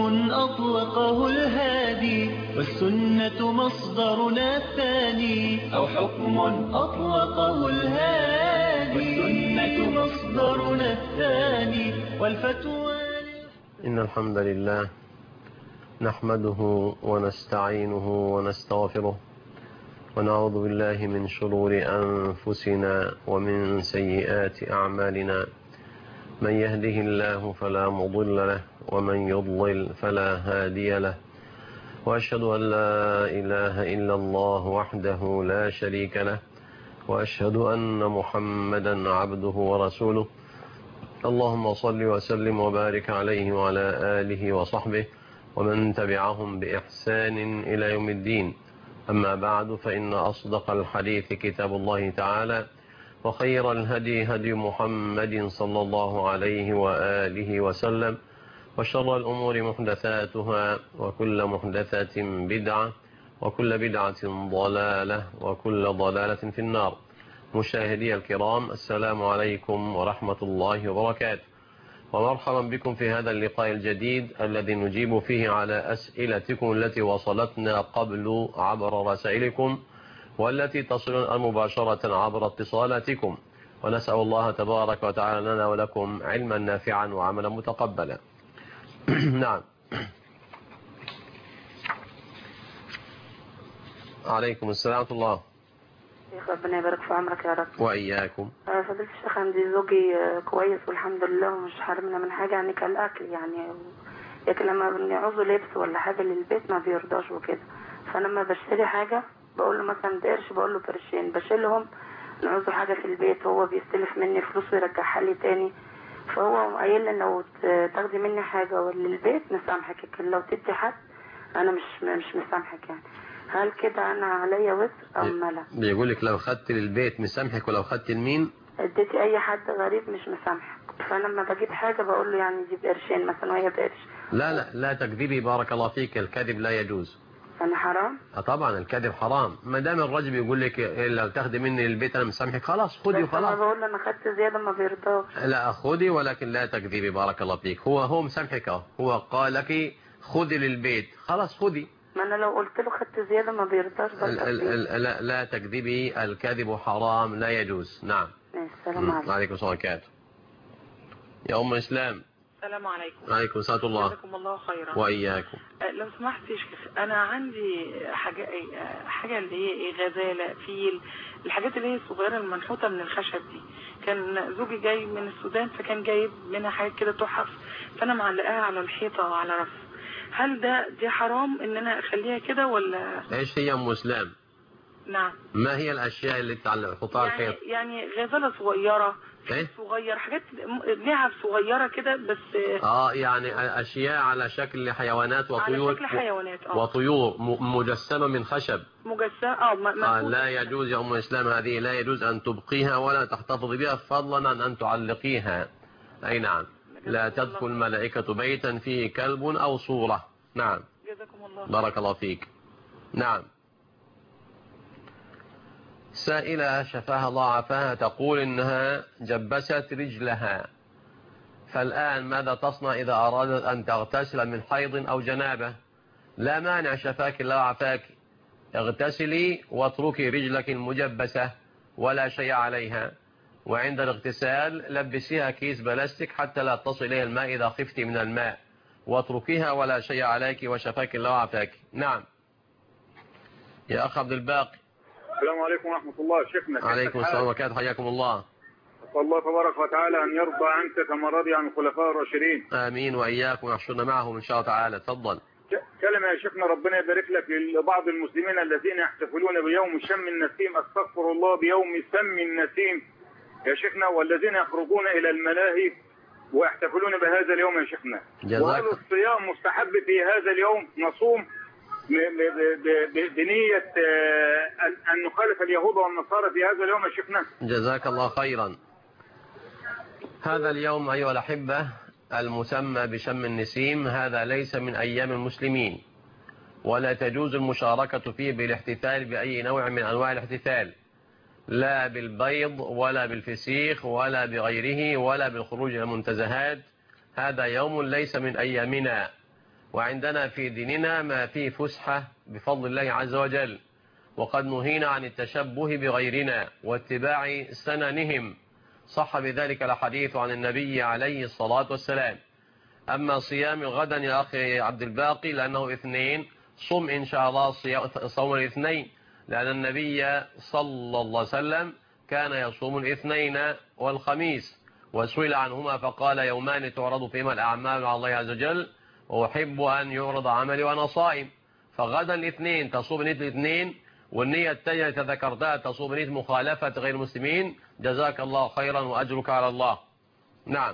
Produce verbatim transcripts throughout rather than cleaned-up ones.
حكم أطلقه الهادي والسنة مصدرنا الثاني، أو حكم أطلقه الهادي والسنة مصدرنا الثاني والفتوى. إن الحمد لله نحمده ونستعينه ونستغفره ونعوذ بالله من شرور أنفسنا ومن سيئات أعمالنا. من يهده الله فلا مضل له ومن يضلل فلا هادي له، وأشهد أن لا إله إلا الله وحده لا شريك له، وأشهد أن محمدا عبده ورسوله. اللهم صل وسلم وبارك عليه وعلى آله وصحبه ومن تبعهم بإحسان إلى يوم الدين. أما بعد، فإن أصدق الحديث كتاب الله تعالى، وخير الهدي هدي محمد صلى الله عليه وآله وسلم، وشر الأمور محدثاتها، وكل محدثة بدعة، وكل بدعة ضلالة، وكل ضلالة في النار. مشاهدي الكرام، السلام عليكم ورحمة الله وبركاته، ومرحبا بكم في هذا اللقاء الجديد الذي نجيب فيه على أسئلتكم التي وصلتنا قبل عبر رسائلكم، والتي تصل مباشرة عبر اتصالاتكم. ونسأل الله تبارك وتعالى لنا ولكم علما نافعا وعملا متقبلا. نعم. عليكم السلام ورحمة الله. ربنا يبارك في عمرك يا رب. وإياكم. فضيلة الشيخ، عندي زوجي كويس والحمد لله ومش حارمنا من حاجة، يعني كالأكل يعني، لكن لما بنعوزه لبس ولا حاجة للبيت ما بيرضاش وكده. فأنا لما بشتري حاجة بقول له مثلا قرش، بقول له قرشين بشيلهم، نعوزه حاجة في البيت هو بيستلف مني فلوس ويرجعها لي تاني. فهو قايل لي لو تاخدي مني حاجة ولا البيت نسامحك، لكن لو تدي حد أنا مش مش مسامحك. يعني هل كده انا عليا وزر ام لا؟ بيقول لك لو خدت للبيت مسامحك، ولو خدت لمين اديتي اي حد غريب مش مسامحك. فلما بجيب حاجه بقول له يعني جيب قرشين مثلا وهي بقرش. لا لا لا تكذبي، بارك الله فيك. الكذب لا يجوز. يعني حرام؟ اه طبعا الكذب حرام. ما دام الراجل بيقول لك لو تاخدي مني البيت انا مسامحك، خلاص خدي وخلاص. انا بقول له انا خدت زياده ما بيرضاش. لا خدي، ولكن لا تكذبي بارك الله فيك. هو هو مسامحك، هو قال لك خدي للبيت، خلاص خدي. ما انا لو قلت له خدت زياده ما بيرضاش. لا لا تكذبي، الكذب حرام لا يجوز. نعم. السلام عليكم. وعليكم السلام عليكم. يا ام الاسلام. السلام عليكم. وعليكم السلام الله. جزاكم الله خيرا. واياكم. لو سمحت يا شيخ، انا عندي حاجه حاجه اللي هي ايه، غزاله، فيل، الحاجات اللي هي الصغيره المنحوته من الخشب دي. كان زوجي جاي من السودان فكان جايب منها حاجات كده تحف، فانا معلقاها على الحيطه وعلى رف. هل ده دي حرام ان انا اخليها كده ولا؟ ايش هي ام اسلام؟ نعم. ما هي الاشياء اللي تحطها على الحيط؟ يعني يعني غزاله صغيره، ايه صغير، حاجات لعب صغيره كده بس. اه يعني اشياء على شكل حيوانات وطيور. على شكل حيوانات اه وطيور مجسمه من خشب. مجسمه اه, آه لا يجوز يا ام اسلام، هذه لا يجوز ان تبقيها ولا تحتفظي بها، فضلا عن ان تعلقيها. اي نعم. لا تدخل الملائكه بيتا فيه كلب او صوره. نعم. جزاكم الله. بارك الله فيك. نعم. سائلة شفاها الله عافاها تقول إنها جبست رجلها، فالآن ماذا تصنع إذا أرادت أن تغتسل من حيض أو جنابة؟ لا مانع شفاك الله عافاك، اغتسلي واتركي رجلك المجبسة ولا شيء عليها، وعند الاغتسال لبسيها كيس بلاستيك حتى لا تصل إليها الماء إذا خفت من الماء، واتركيها ولا شيء عليك وشفاك الله عافاك. نعم. يا أخ عبد الباقي. السلام عليكم ورحمة الله. شيخنا. عليكم السلام وبركاته، حياكم الله. الله تبارك وتعالى أن يرضى عنك كما رضي عن الخلفاء الراشدين. آمين وإياكم، ويحشرنا معهم إن شاء الله تعالى. تفضل. كلمة يا شيخنا، ربنا يبارك لك لبعض المسلمين الذين يحتفلون بيوم شم النسيم، استغفر الله، بيوم سم النسيم يا شيخنا، والذين يخرجون إلى الملاهي ويحتفلون بهذا اليوم يا شيخنا. وهل الصيام مستحب في هذا اليوم؟ نصوم بنية أن نخالف اليهود والنصارى في هذا اليوم يا شيخنا. جزاك الله خيرا. هذا اليوم أيها الأحبة المسمى بشم النسيم هذا ليس من أيام المسلمين، ولا تجوز المشاركة فيه بالاحتفال بأي نوع من أنواع الاحتفال، لا بالبيض ولا بالفسيخ ولا بغيره ولا بالخروج إلى المنتزهات. هذا يوم ليس من أيامنا، وعندنا في ديننا ما فيه فسحة بفضل الله عز وجل، وقد نهينا عن التشبه بغيرنا واتباع سننهم، صح بذلك الحديث عن النبي عليه الصلاة والسلام. أما صيام غدا يا أخي عبد الباقي لأنه اثنين، صم إن شاء الله صوم الاثنين، لأن النبي صلى الله عليه وسلم كان يصوم الاثنين والخميس، وسئل عنهما فقال يومان تعرض فيهما الأعمال على الله عز وجل، وأحب أن يعرض عملي وأنا صائم. فغدا الاثنين تصوم نية الاثنين، والنية التالية تذكرتها تصوم نية مخالفة غير المسلمين. جزاك الله خيرا وأجرك على الله. نعم.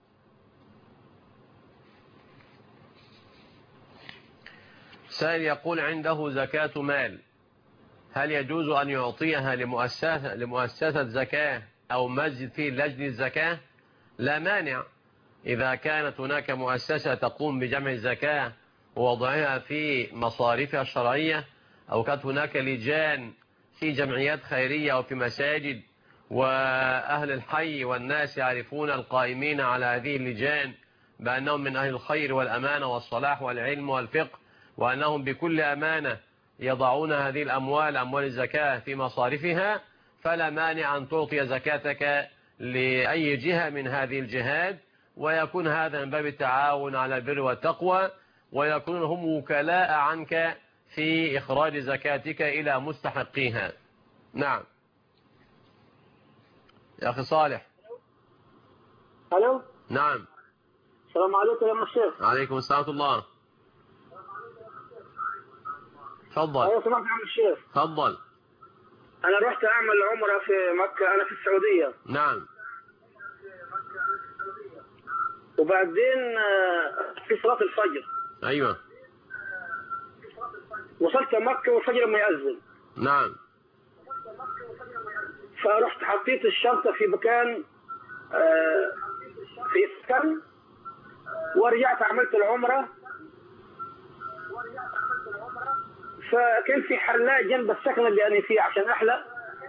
سائل يقول عنده زكاة مال، هل يجوز أن يعطيها لمؤسسة, لمؤسسة زكاة أو مسجد فيه لجنة الزكاة؟ لا مانع، إذا كانت هناك مؤسسة تقوم بجمع الزكاة ووضعها في مصاريفها الشرعية، أو كانت هناك لجان في جمعيات خيرية أو في مساجد، وأهل الحي والناس يعرفون القائمين على هذه اللجان بأنهم من أهل الخير والأمانة والصلاح والعلم والفقه، وأنهم بكل أمانة يضعون هذه الأموال أموال الزكاة في مصارفها، فلا مانع أن تعطي زكاتك لأي جهة من هذه الجهات، ويكون هذا من باب التعاون على البر والتقوى، ويكونون هم وكلاء عنك في إخراج زكاتك إلى مستحقيها. نعم يا أخي صالح. الو. نعم. السلام عليكم يا الشيخ. عليكم السلام ورحمة الله. تفضل. ايوه سمعت عم الشيخ. تفضل. انا رحت اعمل عمره في مكه، انا في السعوديه. نعم. وبعدين في صلاه الفجر. ايوه. وصلت مكه والفجر ما يأذن. نعم. فرحت حطيت الشنطه في مكان في سكن، ورجعت عملت العمره. فكان في حلاق جنب السكن اللي أنا فيه عشان أحلق.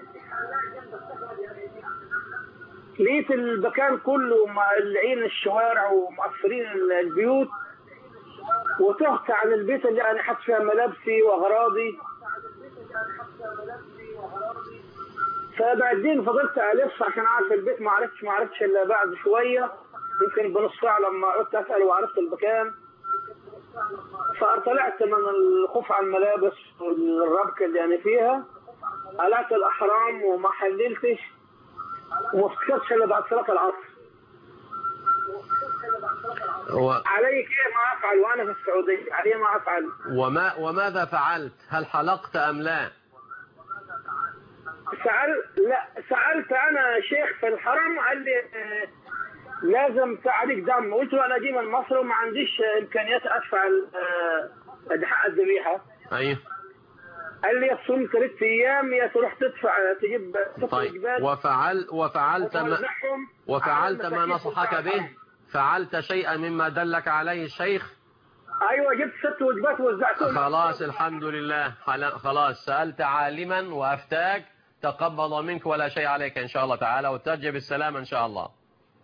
لقيت المكان كله مقلعين الشوارع ومقفلين البيوت، وتهت عن البيت اللي أنا حاطط فيها ملابسي وأغراضي. فبعدين فضلت ألف عشان أعرف البيت، ما عرفتش ما عرفتش إلا بعد شوية، يمكن بنص ساعة لما عدت أسأل وعرفت المكان. فطلعت من الخوف على الملابس والربكة اللي أنا فيها، قلعت الأحرام وما حللتش، وما افتكرتش إلا بعد صلاة العصر. و... علي كيف ما أفعل وأنا في السعودية؟ علي ما أفعل. وما وماذا فعلت؟ هل حلقت أم لا؟ سأل لا سألت أنا شيخ في الحرم، قال لي لازم تعليق دم. قلت له انا اجي من مصر وما عنديش امكانيات ادفع حق الذبيحه. ايوه. قال لي تصوم ثلاث ايام يا تروح تدفع تجيب طيب. وفعل وفعلت ما وفعلت ما نصحك به؟ فعلت شيئا مما دلك عليه الشيخ؟ ايوه جبت ست وجبات وزعتهم. خلاص الحمد لله. خلاص سألت عالما وافتاك، تقبل منك ولا شيء عليك ان شاء الله تعالى، وترجع بالسلامه ان شاء الله.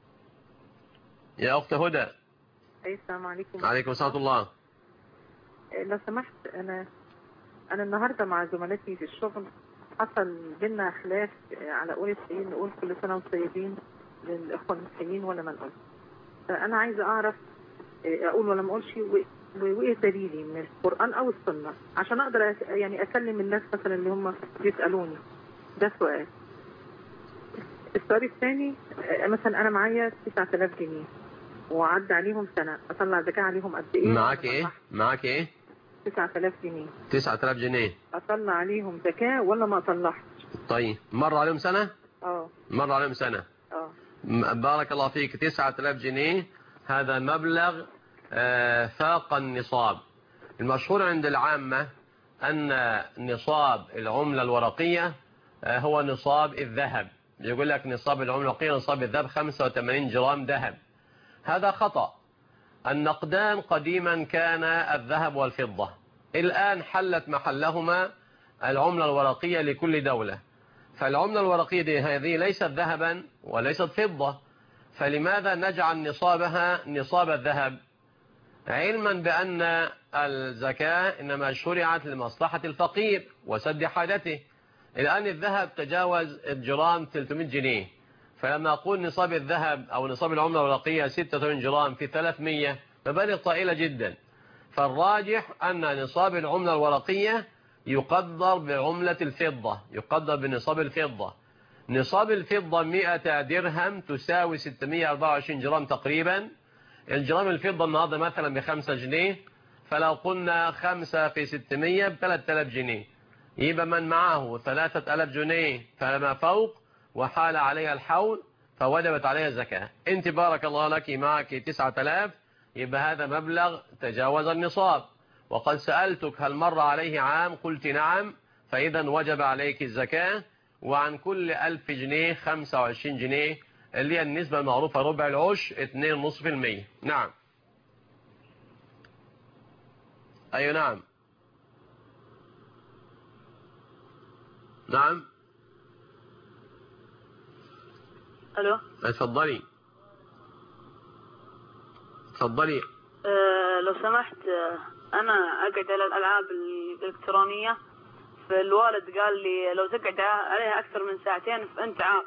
يا أخت هدى. السلام عليكم. عليكم السلام الله. لو سمحت، أنا أنا النهاردة مع زملاتي في الشغل حصل بينا خلاف على قول السيين، نقول كل سنة وانتم طيبين للإخوة المسيحيين ولا ما نقولش. فأنا عايزة أعرف أقول ولا ما أقولش، وإيه دليلي من القرآن أو السنة عشان أقدر يعني أكلم الناس مثلا اللي هم بيسألوني. ده سؤال. السؤال الثاني، مثلا أنا معايا تسعة آلاف جنيه وعدى عليهم سنة، أطلع زكاة عليهم قد إيه؟ معاك إيه؟ معاك إيه؟ تسعة آلاف جنيه. تسعة آلاف جنيه. أطلع عليهم زكاة ولا ما أطلعش؟ طيب مر عليهم سنة؟ اه مر عليهم سنة. اه بارك الله فيك. تسعة آلاف جنيه هذا مبلغ فاق النصاب. المشهور عند العامة أن نصاب العملة الورقية هو نصاب الذهب. يقول لك نصاب العملة الورقية نصاب الذهب خمسة وثمانين جرام ذهب. هذا خطأ. النقدان قديما كان الذهب والفضة، الآن حلت محلهما العملة الورقية لكل دولة. فالعملة الورقية دي هذه ليست ذهبا وليست فضة، فلماذا نجعل نصابها نصاب الذهب؟ علما بأن الزكاة إنما شرعت لمصلحة الفقير وسد حاجته. الآن الذهب تجاوز الجرام ثلاثمائة جنيه، فلما أقول نصاب الذهب أو نصاب العملة الورقية ستة وثمانين جرام في ثلاثمائة مبالغ طائلة جدا. فالراجح أن نصاب العملة الورقية يقدر بعملة الفضة، يقدر بنصاب الفضة. نصاب الفضة مئة درهم تساوي ستمائة وأربعة وعشرين جرام تقريبا. الجرام الفضة النهاردة مثلا بخمسة جنيه، فلو قلنا خمسة في ستمائة بثلاثة آلاف جنيه، يبقى من معه ثلاثة آلاف جنيه فما فوق وحال عليها الحول فوجبت عليها الزكاة. انت بارك الله لك معك تسعة آلاف، يبقى هذا مبلغ تجاوز النصاب. وقد سألتك هل مر عليه عام، قلت نعم، فإذا وجب عليك الزكاة. وعن كل ألف جنيه خمسة وعشرين جنيه اللي هي النسبة المعروفة ربع العشر اثنين فاصلة خمسة بالمئة. نعم. أي نعم. نعم. الو. اتفضلي. اتفضلي. أه لو سمحت، أه أنا أقعد على الألعاب الإلكترونية، فالوالد قال لي لو تقعد عليها أكثر من ساعتين فأنت عاق.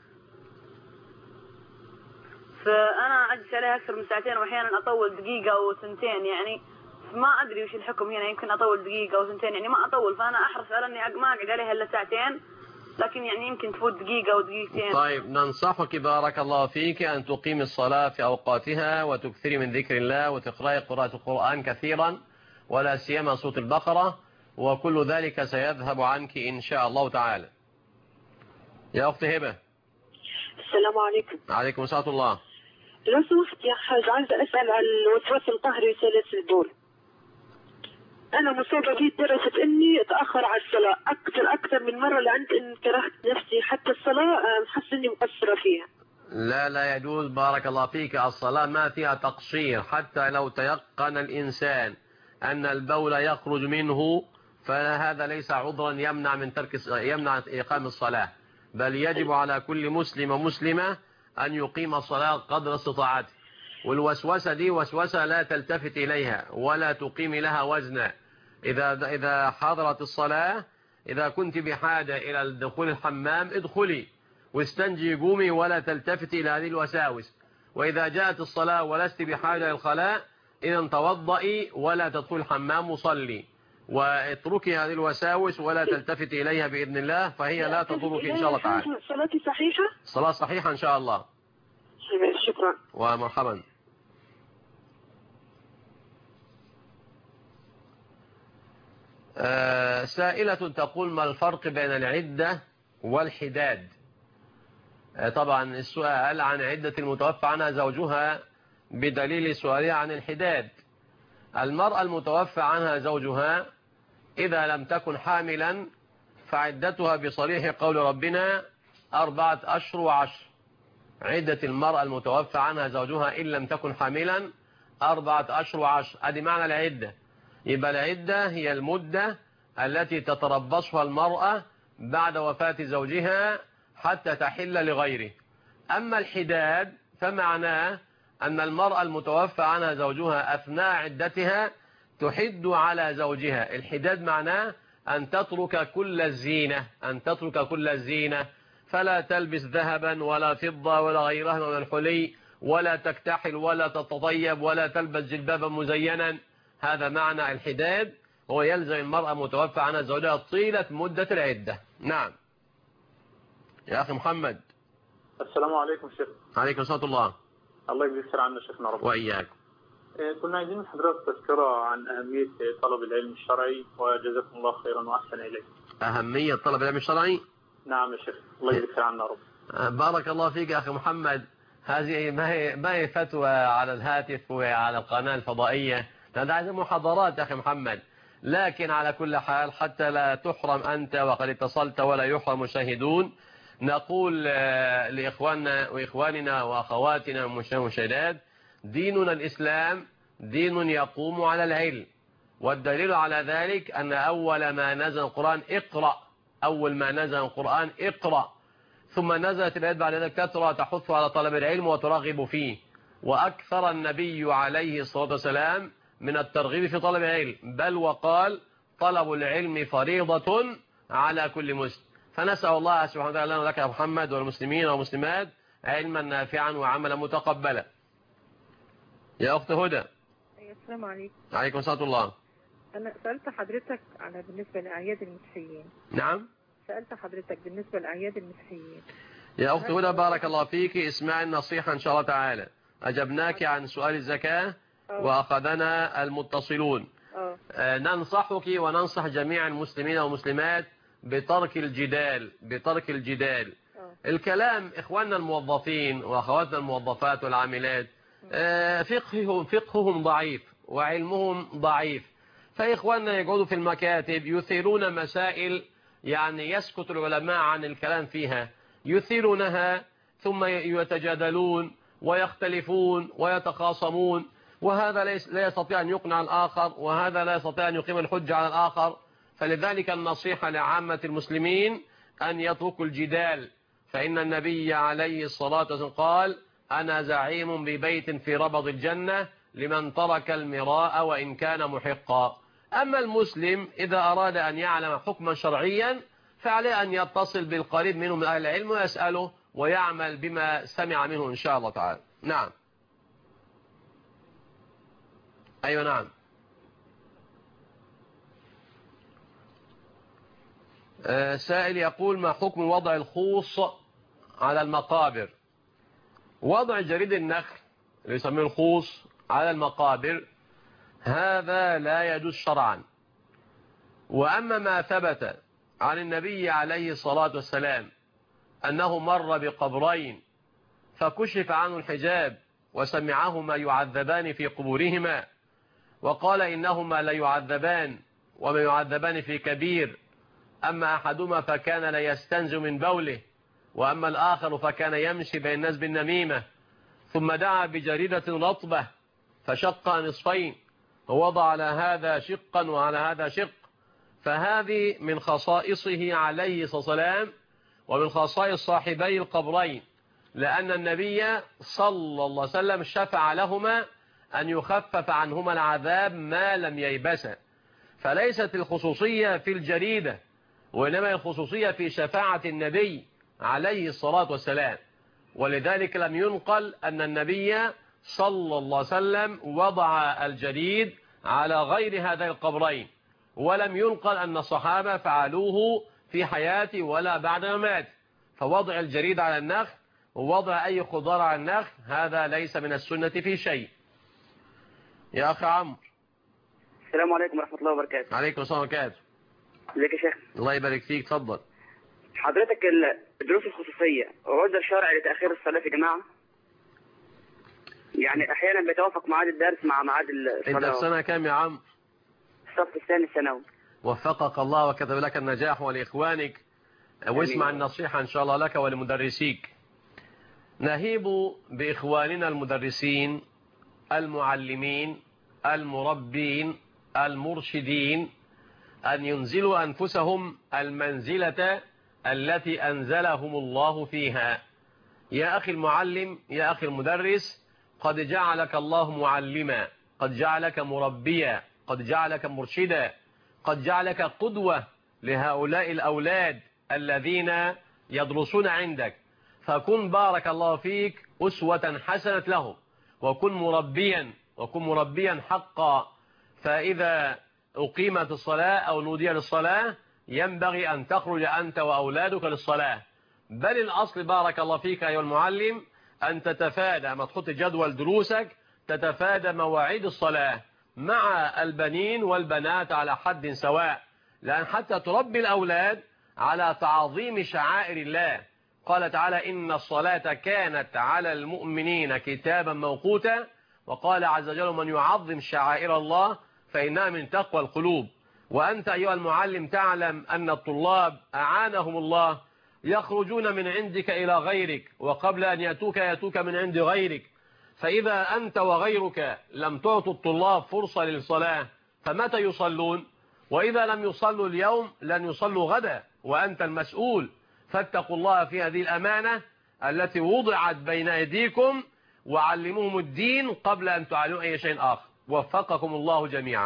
فأنا أجلس عليها أكثر من ساعتين وأحيانا أطول دقيقة أو سنتين، يعني ما أدري وش الحكم هنا، يمكن أطول دقيقة أو سنتين، يعني ما أطول، فأنا أحرص على إني ما أقعد عليها إلا ساعتين، لكن يعني يمكن تفوت دقيقة أو دقيقتين. طيب ننصحك بارك الله فيك أن تقيم الصلاة في أوقاتها وتكثري من ذكر الله وتقرأي قراءة القرآن كثيرا، ولا سيما سورة البقرة، وكل ذلك سيذهب عنك إن شاء الله تعالى. يا أخت هبة. السلام عليكم. عليكم السلام ورحمة الله. لو سمحت يا حاج، عايزة أسأل عن الوسواس القهري وسلاسل البول. أنا مصابة به لدرجة إني أتأخر على الصلاة أكثر أكثر من مرة، لأن إن كرهت نفسي حتى الصلاة حاسة إني مقصرة فيها. لا لا يجوز بارك الله فيك، الصلاة ما فيها تقصير، حتى لو تيقن الإنسان أن البول يخرج منه فهذا ليس عذرا يمنع من ترك يمنع إقامة الصلاة، بل يجب على كل مسلم ومسلمة أن يقيم الصلاة قدر استطاعته. والوسوسة دي وسوسة لا تلتفت إليها ولا تقيم لها وزنا. إذا إذا حضرت الصلاة، إذا كنت بحاجة إلى الدخول الحمام ادخلي واستنجي قومي ولا تلتفت إلى هذه الوساوس. وإذا جاءت الصلاة ولست بحاجة إلى الخلاء إذا توضئي ولا تدخل الحمام وصلي، واتركي هذه الوساوس ولا تلتفت إليها بإذن الله، فهي لا تضرك إن شاء الله تعالى. صلاتي صحيحة؟ صلاة صحيحة إن شاء الله. شكرا ومرحبا. آه سائلة تقول ما الفرق بين العدة والحداد؟ آه طبعا السؤال عن عدة المتوفى عنها زوجها بدليل سؤالها عن الحداد. المرأة المتوفى عنها زوجها إذا لم تكن حاملا فعدتها بصريح قول ربنا أربعة أشهر وعشر. عدة المرأة المتوفى عنها زوجها إن لم تكن حاملا أربعة أشهر وعشر، هذه معنى العدة. يبقى العدة هي المدة التي تتربصها المرأة بعد وفاة زوجها حتى تحل لغيره. أما الحداد فمعناه أن المرأة المتوفى عنها زوجها أثناء عدتها تحد على زوجها. الحداد معناه أن تترك كل الزينة، أن تترك كل الزينة، فلا تلبس ذهبا ولا فضة ولا غيرها من الحلي، ولا تكتحل ولا تتطيب ولا تلبس جلبابا مزينا. هذا معنى الحداد، هو يلزم المرأة متوفى عنها زوجها طيلة مدة العدة. نعم يا أخي محمد. السلام عليكم شيخ. عليكم السلام الله. الله يجزيك عنا شيخنا رب. وإياك. كنا عايزين من حضرتك تذكرة عن أهمية طلب العلم الشرعي، وجزاكم الله خيرا وأحسن إليك. أهمية طلب العلم الشرعي؟ نعم يا شيخ، الله يجزيك عنا رب. بارك الله فيك يا أخي محمد. هذه ما هي ما هي فتوى على الهاتف وعلى القناة الفضائية، هذا عايز محاضرات يا أخي محمد. لكن على كل حال حتى لا تحرم أنت وقد اتصلت ولا يحرم المشاهدون، نقول لإخواننا وإخواننا وأخواتنا المشاهدات ديننا الإسلام دين يقوم على العلم، والدليل على ذلك أن أول ما نزل القرآن اقرأ، أول ما نزل القرآن اقرأ، ثم نزلت الآيات بعد ذلك كثرة تحث على طلب العلم وترغب فيه. وأكثر النبي عليه الصلاة والسلام من الترغيب في طلب العلم، بل وقال طلب العلم فريضة على كل مسلم. فنسأل الله سبحانه وتعالى لنا لك يا محمد والمسلمين والمسلمات علما نافعا وعملا متقبلا. يا أخت هدى. السلام عليكم. عليكم السلام الله. أنا سألت حضرتك على بالنسبة لأعياد المسيحيين. نعم. سألت حضرتك بالنسبة لأعياد المسيحيين. يا أخت هدى بارك الله فيك، اسمعي النصيحة إن شاء الله تعالى. أجبناك عن سؤال الزكاة وأخذنا المتصلون. أوه. ننصحك وننصح جميع المسلمين والمسلمات بترك الجدال بترك الجدال أوه. الكلام إخواننا الموظفين وأخواتنا الموظفات والعاملات فقههم فقههم ضعيف وعلمهم ضعيف، فإخواننا يقعدوا في المكاتب يثيرون مسائل يعني يسكت العلماء عن الكلام فيها، يثيرونها ثم يتجادلون ويختلفون ويتخاصمون، وهذا لا يستطيع أن يقنع الآخر، وهذا لا يستطيع أن يقيم الحجة على الآخر. فلذلك النصيحة لعامة المسلمين أن يتركوا الجدال، فإن النبي عليه الصلاة والسلام قال أنا زعيم ببيت في ربض الجنة لمن ترك المراء وإن كان محقا. أما المسلم إذا أراد أن يعلم حكما شرعيا فعليه أن يتصل بالقريب منه من أهل العلم ويسأله ويعمل بما سمع منه إن شاء الله تعالى. نعم. أيوة نعم. آه سائل يقول ما حكم وضع الخوص على المقابر؟ وضع جريد النخل اللي يسميه الخوص على المقابر هذا لا يجوز شرعا. وأما ما ثبت عن النبي عليه الصلاة والسلام أنه مر بقبرين فكشف عنه الحجاب وسمعهما يعذبان في قبورهما وقال إنهما لا يعذبان وما يعذبان في كبير، أما أحدهما فكان لا يستنزل من بوله وأما الآخر فكان يمشي بين الناس بالنميمة، ثم دعا بجريدة رطبة فشق نصفين ووضع على هذا شقا وعلى هذا شق، فهذه من خصائصه عليه الصلاة والسلام ومن خصائص صاحبي القبرين، لأن النبي صلى الله عليه وسلم شفع لهما أن يخفف عنهما العذاب ما لم ييبسا. فليست الخصوصية في الجريدة وإنما الخصوصية في شفاعة النبي عليه الصلاة والسلام. ولذلك لم ينقل أن النبي صلى الله عليه وسلم وضع الجريد على غير هذين القبرين، ولم ينقل أن الصحابة فعلوه في حياته ولا بعد ممات. فوضع الجريد على النخل ووضع أي خضار على النخل هذا ليس من السنة في شيء. يا أخي عمرو. السلام عليكم ورحمة الله وبركاته. عليكم السلام وبركاته. ازيك يا شيخ؟ الله يبارك فيك، اتفضل. حضرتك الدروس الخصوصية عذر شرعي لتأخير الصلاة في جماعة؟ يعني أحيانا بيتوافق ميعاد الدرس مع ميعاد الصلاة. أنت في سنة كام يا عم؟ الصف الثاني الثانوي. وفقك الله وكتب لك النجاح ولإخوانك، واسمع النصيحة إن شاء الله لك ولمدرسيك. نهيب بإخواننا المدرسين المعلمين المربين المرشدين أن ينزلوا أنفسهم المنزلة التي أنزلهم الله فيها. يا أخي المعلم، يا أخي المدرس، قد جعلك الله معلما، قد جعلك مربيا، قد جعلك مرشدا، قد جعلك قدوة لهؤلاء الأولاد الذين يدرسون عندك، فكن بارك الله فيك أسوة حسنة لهم، وكن مربيا وكن مربيا حقا. فإذا أقيمت الصلاة أو نودي للصلاة ينبغي أن تخرج أنت وأولادك للصلاة. بل الأصل بارك الله فيك أيها المعلم أن تتفادى ما تحط جدول دروسك، تتفادى مواعيد الصلاة مع البنين والبنات على حد سواء، لأن حتى تربي الأولاد على تعظيم شعائر الله. قال تعالى إن الصلاة كانت على المؤمنين كتابا موقوتا، وقال عز وجل من يعظم شعائر الله فإنها من تقوى القلوب. وأنت أيها المعلم تعلم أن الطلاب أعانهم الله يخرجون من عندك إلى غيرك، وقبل أن يأتوك يأتوك من عند غيرك، فإذا أنت وغيرك لم تعطوا الطلاب فرصة للصلاة فمتى يصلون؟ وإذا لم يصلوا اليوم لن يصلوا غدا، وأنت المسؤول. فاتقوا الله في هذه الأمانة التي وضعت بين أيديكم، وعلموهم الدين قبل أن تعلموا أي شيء آخر. وفقكم الله جميعا.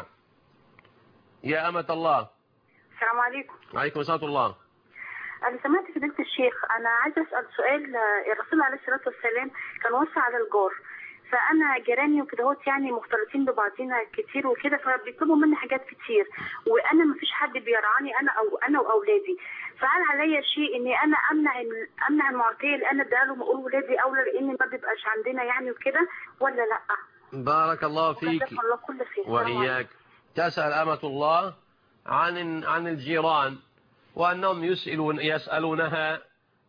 يا أمة الله. السلام عليكم. عليكم السلام الله. أنا سمعت فضيلة الشيخ، أنا عايزة أسأل سؤال. الرسول عليه الصلاة والسلام كان وصى على الجار، فأنا جيراني وكدهوت يعني مختلطين ببعضينا كتير وكده، فبيطلبوا مني حاجات كتير وأنا ما فيش حد بيرعاني أنا أو أنا وأولادي، فهل عليا شيء إني أنا أمنع أمنع المعطية اللي أنا اديها لهم وأقول ولادي أولى لأن ما بيبقاش عندنا يعني وكده ولا لأ؟ بارك الله فيك الله كل خير. وإياك. تسأل أمة الله عن عن الجيران وأنهم يسألون يسألونها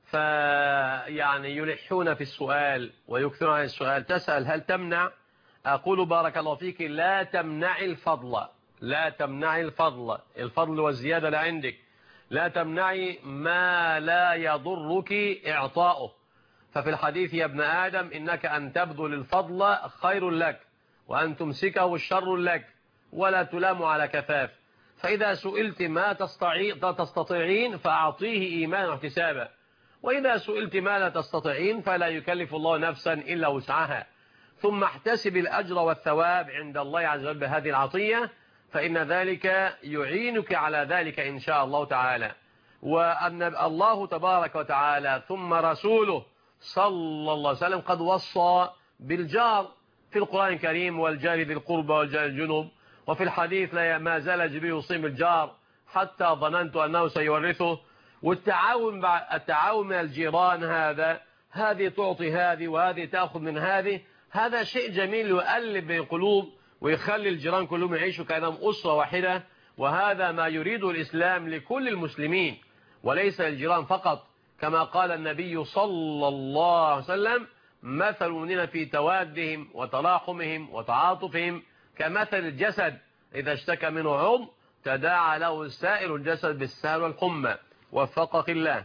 فيعني يلحون في السؤال ويكثرون عن السؤال. تسأل هل تمنع؟ أقول بارك الله فيك لا تمنع الفضل، لا تمنع الفضل، الفضل والزيادة لا عندك. لا تمنعي ما لا يضرك إعطاؤه. ففي الحديث يا ابن آدم إنك أن تبذل الفضل خير لك وأن تمسكه الشر لك ولا تلام على كفاف. فإذا سئلت ما تستطيعين فأعطيه إيمانا واحتسابا، وإذا سئلت ما لا تستطيعين فلا يكلف الله نفسا إلا وسعها. ثم احتسب الأجر والثواب عند الله عز وجل بهذه العطية، فإن ذلك يعينك على ذلك إن شاء الله تعالى. وأن الله تبارك وتعالى ثم رسوله صلى الله عليه وسلم قد وصى بالجار في القرآن الكريم، والجار ذي القربى والجار الجنوب. وفي الحديث لا ما زال جبريل يوصي بالجار حتى ظننت أنه سيورثه. والتعاون التعاون من الجيران هذا، هذه تعطي هذه وهذه تأخذ من هذه، هذا شيء جميل يؤلف بين القلوب ويخلي الجيران كلهم يعيشوا كأنهم أسرة واحدة. وهذا ما يريده الإسلام لكل المسلمين وليس الجيران فقط، كما قال النبي صلى الله عليه وسلم مثل المؤمنين في توادهم وتراحمهم وتعاطفهم كمثل الجسد إذا اشتكى منه عضو تداعى له سائر الجسد بالسهر والحمى. وفقك الله.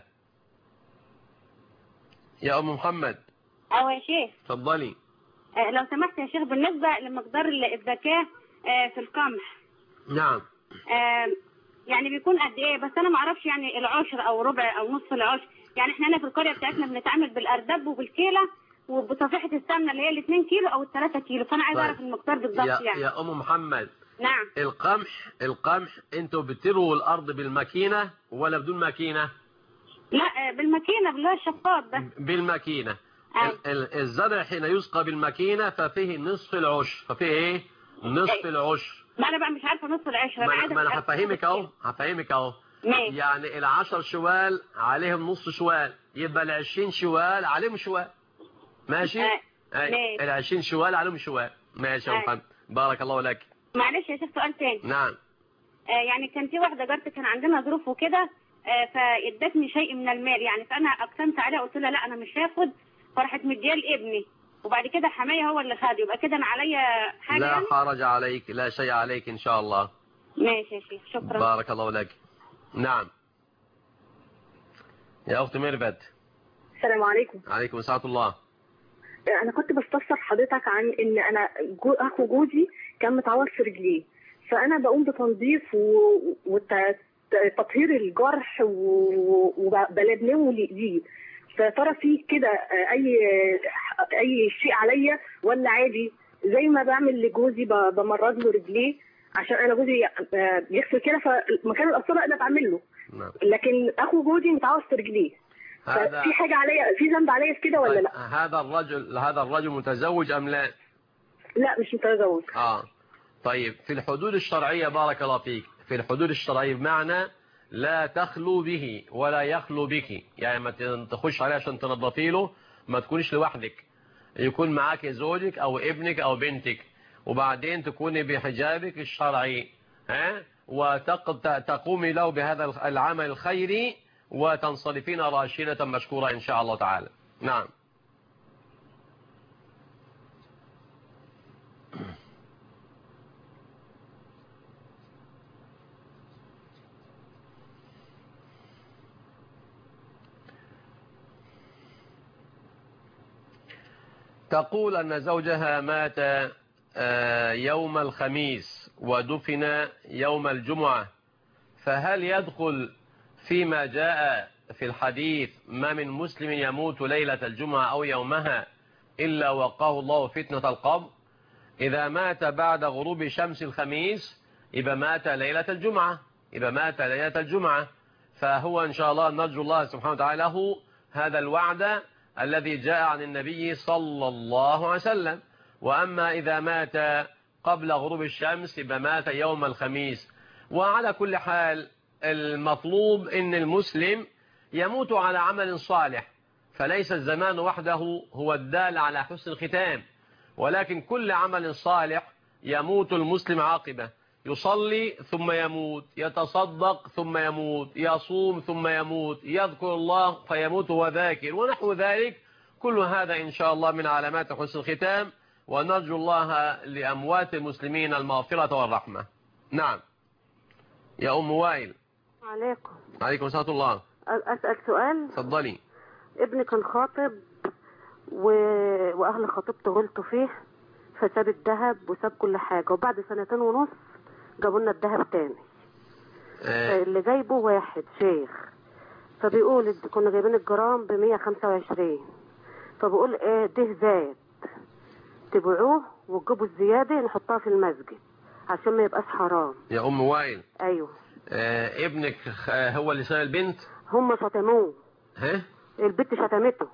يا أم محمد. أيوة يا شيخ. تفضلي. آه لو سمحت يا شيخ، بالنسبة لمقدار الزكاة آه في القمح. نعم. آه يعني بيكون قد إيه؟ بس أنا ما أعرفش يعني العشر أو ربع أو نصف العشر. يعني إحنا هنا في القرية بتاعتنا بنتعامل بالأردب وبالكيلة وبصفيحة السمنة اللي هي الاثنين كيلو أو الثلاثة كيلو، فأنا عايز أعرف المقدار بالضبط يا يعني. يا أم محمد. نعم. القمح القمح أنتوا بتروا الأرض بالماكينة ولا بدون ماكينة؟ لا بالماكينة بالله الشفاط ده. بالماكينة. الزرع حين يسقى بالماكينة ففيه نصف العشر، ففيه ايه؟ نصف العشر. ما انا بقى مش عارفه نصف العشر. ما انا, أنا هفهمك اهو هفهمك اهو يعني العشر شوال عليهم نص شوال، يبقى العشرين شوال عليهم شوال. ماشي؟ اي العشرين شوال عليهم شوال. ماشي يا محمد. بارك الله لك. معلش يا شيخ سؤال تاني. نعم. آه يعني كان في واحده جارتي كان عندنا ظروف وكده، آه فادتني شيء من المال يعني، فانا اقسمت عليها قلت لها لا انا مش هاخد، فراحت مديها لابني وبعد كده حمايه هو اللي خد، يبقى كده انا عليا حاجه؟ لا يعني؟ حرج عليك، لا شيء عليك ان شاء الله. ماشي يا شيخ شكرا. بارك الله لك. نعم يا اخت ميرفت. السلام عليكم. عليكم السلام الله. انا كنت بستفسر حضرتك عن ان انا جو اخو جوزي كان متعور في رجليه، فانا بقوم بتنظيف وتطهير الجرح وبلبنه ليه، فترى فيه كده اي اي شيء عليا ولا عادي؟ زي ما بعمل لجوزي بمرض له رجليه عشان انا جوزي بيغسل كده، فمكان القصاره انا بعمل له، لكن اخو جوزي متعور في رجليه، هذا في حاجه عليا، في ذنب عليا في كده ولا لا؟ هذا الرجل هذا الرجل متزوج ام لا؟ لا مش متزوج. اه طيب في الحدود الشرعيه بارك الله فيك، في الحدود الشرعيه بمعنى لا تخلو به ولا يخلو بك، يعني ما تخش عليه عشان تنظفي له، ما تكونش لوحدك، يكون معاك زوجك او ابنك او بنتك، وبعدين تكوني بحجابك الشرعي ها وتقومي له بهذا العمل الخيري وتنصرفين راشدة مشكورة إن شاء الله تعالى. نعم. تقول أن زوجها مات يوم الخميس ودفن يوم الجمعة، فهل يدخل فيما جاء في الحديث ما من مسلم يموت ليلة الجمعة أو يومها إلا وقاه الله فتنة القبر. إذا مات بعد غروب شمس الخميس يبقى مات ليلة الجمعة، يبقى مات ليلة الجمعة. فهو إن شاء الله نرجو الله سبحانه وتعالى له هذا الوعد الذي جاء عن النبي صلى الله عليه وسلم. وأما إذا مات قبل غروب الشمس يبقى مات يوم الخميس. وعلى كل حال المطلوب إن المسلم يموت على عمل صالح، فليس الزمان وحده هو الدال على حسن الختام، ولكن كل عمل صالح يموت المسلم عاقبه. يصلي ثم يموت، يتصدق ثم يموت، يصوم ثم يموت، يذكر الله فيموت وهو ذاكر، ونحو ذلك. كل هذا إن شاء الله من علامات حسن الختام، ونرجو الله لأموات المسلمين المغفرة والرحمة. نعم يا أم وائل. عليكم. عليكم ورحمة الله. أسأل سؤال. تفضلي. ابني كان خاطب و... وأهل خطيبته غلطوا فيه، فساب الذهب وساب كل حاجة، وبعد سنتين ونص جابوا لنا الذهب تاني. آه. اللي جايبه واحد شيخ، فبيقول كنا جايبين الجرام ب مية وخمسة وعشرين، فبقول ايه ده زاد، تبيعوه وتجيبوا الزيادة نحطها في المسجد عشان ما يبقاش حرام. يا أم وائل. أيوه. آه ابنك هو اللي سال البنت؟ هم شتموه. ها؟ البنت شتمته.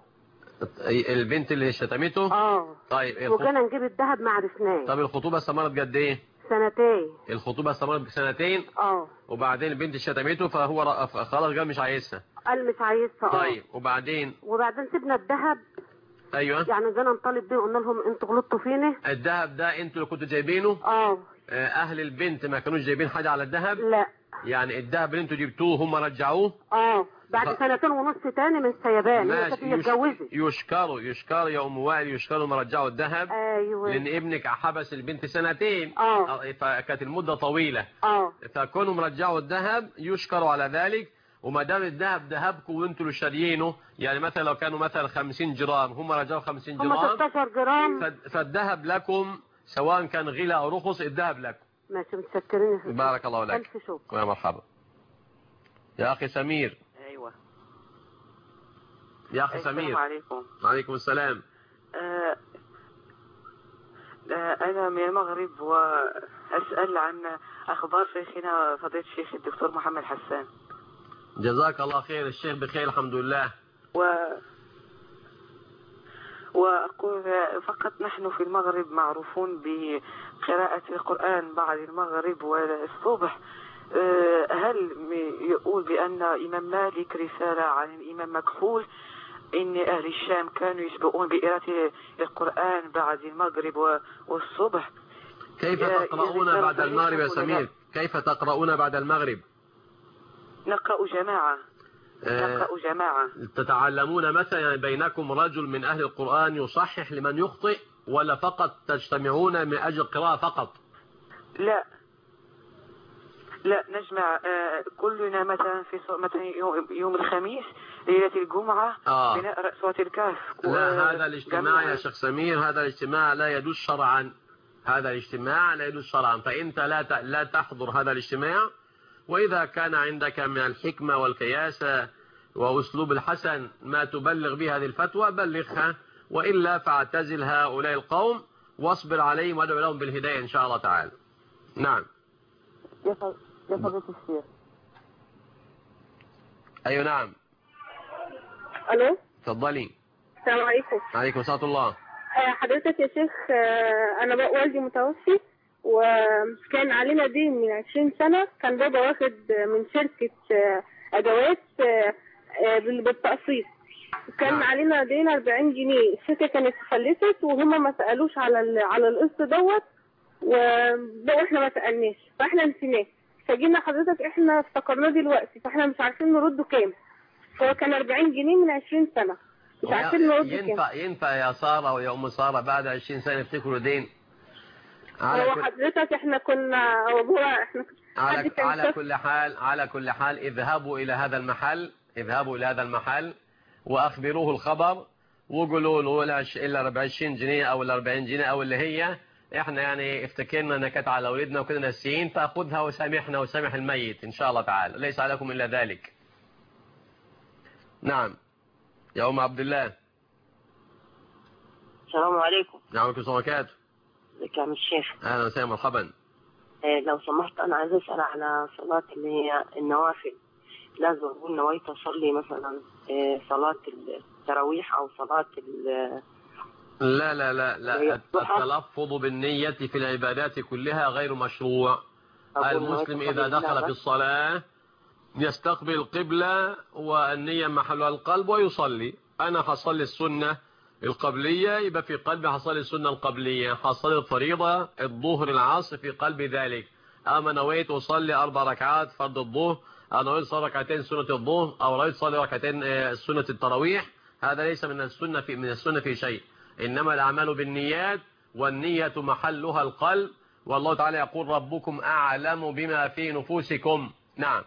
البنت اللي شتمته؟ اه. طيب الخط... وكان نجيب الذهب ما عرفناه. طب الخطوبة استمرت قد ايه؟ سنتين. الخطوبة استمرت بسنتين؟ اه. وبعدين البنت شتمته فهو ر... خلاص قال مش عايزها. قال مش عايزها. اه. طيب وبعدين؟ وبعدين سيبنا الذهب. ايوه. يعني جينا نطالب بيه قلنا لهم انتوا غلطتوا فينا. الذهب ده انتوا اللي كنتوا جايبينه؟ اه. اهل البنت ما كانوش جايبين حاجة على الذهب؟ لا. يعني الذهب اللي انتوا جبتوه هم رجعوه؟ اه بعد ف... سنتين ونص تاني من سيبان. هي كانت متجوزه. يشكروا يشكروا يا ام وائل، يشكروا ما رجعوا الذهب. ايوه. لان ابنك حبس البنت سنتين. اه. فكانت المده طويله. اه. فكونهم رجعوا الذهب يشكروا على ذلك. وما دام الذهب ذهبكم وانتوا اللي شاريينه، يعني مثلا لو كانوا مثلا خمسين جرام هم رجعوا خمسين جرام، هم ستاشر جرام، فالذهب لكم سواء كان غلا او رخص، الذهب لكم. ماشي متشكرين. بارك الله لك. الف شكر. يا مرحبا. يا اخي سمير. ايوه يا اخي سمير. السلام عليكم. وعليكم السلام. آه آه انا من المغرب واسال عن اخبار شيخنا فضيله الشيخ الدكتور محمد حسان. جزاك الله خير. الشيخ بخير الحمد لله. و وأقول فقط نحن في المغرب معروفون بقراءة القرآن بعد المغرب والصبح. هل يقول بأن إمام مالك رسالة عن الإمام مكحول إن أهل الشام كانوا يسبقون بقراءة القرآن بعد المغرب والصبح؟ كيف تقرؤون بعد المغرب يا سمير؟ كيف تقرؤون بعد المغرب؟ نقرأ جماعة. نقرأ جماعة. تتعلمون مثلا بينكم رجل من أهل القرآن يصحح لمن يخطئ، ولا فقط تجتمعون من أجل القراءة فقط؟ لا لا نجمع كلنا مثلا في مثلا يوم الخميس ليلة الجمعة آه. بنقرأ سورة الكهف. لا هذا الاجتماع يا شيخ سمير، هذا الاجتماع لا يجوز شرعا. هذا الاجتماع لا يجوز شرعا، فأنت لا لا تحضر هذا الاجتماع. وإذا كان عندك من الحكمة والكياسة وأسلوب الحسن ما تبلغ به هذه الفتوى بلغها، وإلا فاعتزل هؤلاء القوم واصبر عليهم وادعو لهم بالهداية إن شاء الله تعالى. نعم يا فضيلة الشيخ. أيوة نعم. ألو تفضلي. السلام عليكم. عليكم ورحمة الله. حضرتك يا شيخ أنا بقى والدي متوفي وكان علينا دين من عشرين سنة، كان بابا واخد من شركة أدوات بالتقسيط، كان نعم. علينا دين أربعين جنيه، الشركة كانت فلست وهم ما سألوش على على القسط دوت، وبقوا احنا ما سألناش فاحنا نسيناه، فجينا حضرتك احنا افتكرناه دلوقتي فاحنا مش عارفين نرده كام، هو كان أربعين جنيه من عشرين سنة مش عارفين نرده كام. ينفع ينفع يا سارة ويا أم سارة بعد عشرين سنة يفتكروا دين؟ هو كل... حضرتك احنا كنا هو احنا على, على كل حال على كل حال اذهبوا إلى هذا المحل اذهبوا إلى هذا المحل وأخبروه الخبر وقولوا له إلا عشرين جنيه أو الأربعين جنيه أو اللي هي احنا يعني افتكرنا انها كانت على ولدنا وكنا ناسيين، فاخذها وسامحنا وسامح الميت ان شاء الله تعالى، ليس عليكم الا ذلك. نعم يا ام عبد الله. السلام عليكم. وعليكم السلام وبركاته. ازيك يا عم الشيخ؟ اهلا وسهلا مرحبا. آه لو سمحت انا عايز اسال على صلاه اللي هي النوافل. لازم اقول نويت اصلي مثلا آه صلاه التراويح او صلاه ال لا لا لا لا التلفظ بالنية في العبادات كلها غير مشروع. المسلم إذا دخل في الصلاة يستقبل القبلة والنية محلها القلب ويصلي. أنا هصلي السنة القبلية يبقى في قلبي هصلي السنة القبلية، هصلي الفريضة الظهر العصر في قلبي ذلك. أما نويت أصلي أربع ركعات فرض الظهر أو نويت أصلي ركعتين سنة الظهر أو نويت أصلي ركعتين سنة التراويح، هذا ليس من السنة في من السنة في شيء، إنما الأعمال بالنيات والنية محلها القلب، والله تعالى يقول ربكم أعلم بما في نفوسكم. نعم.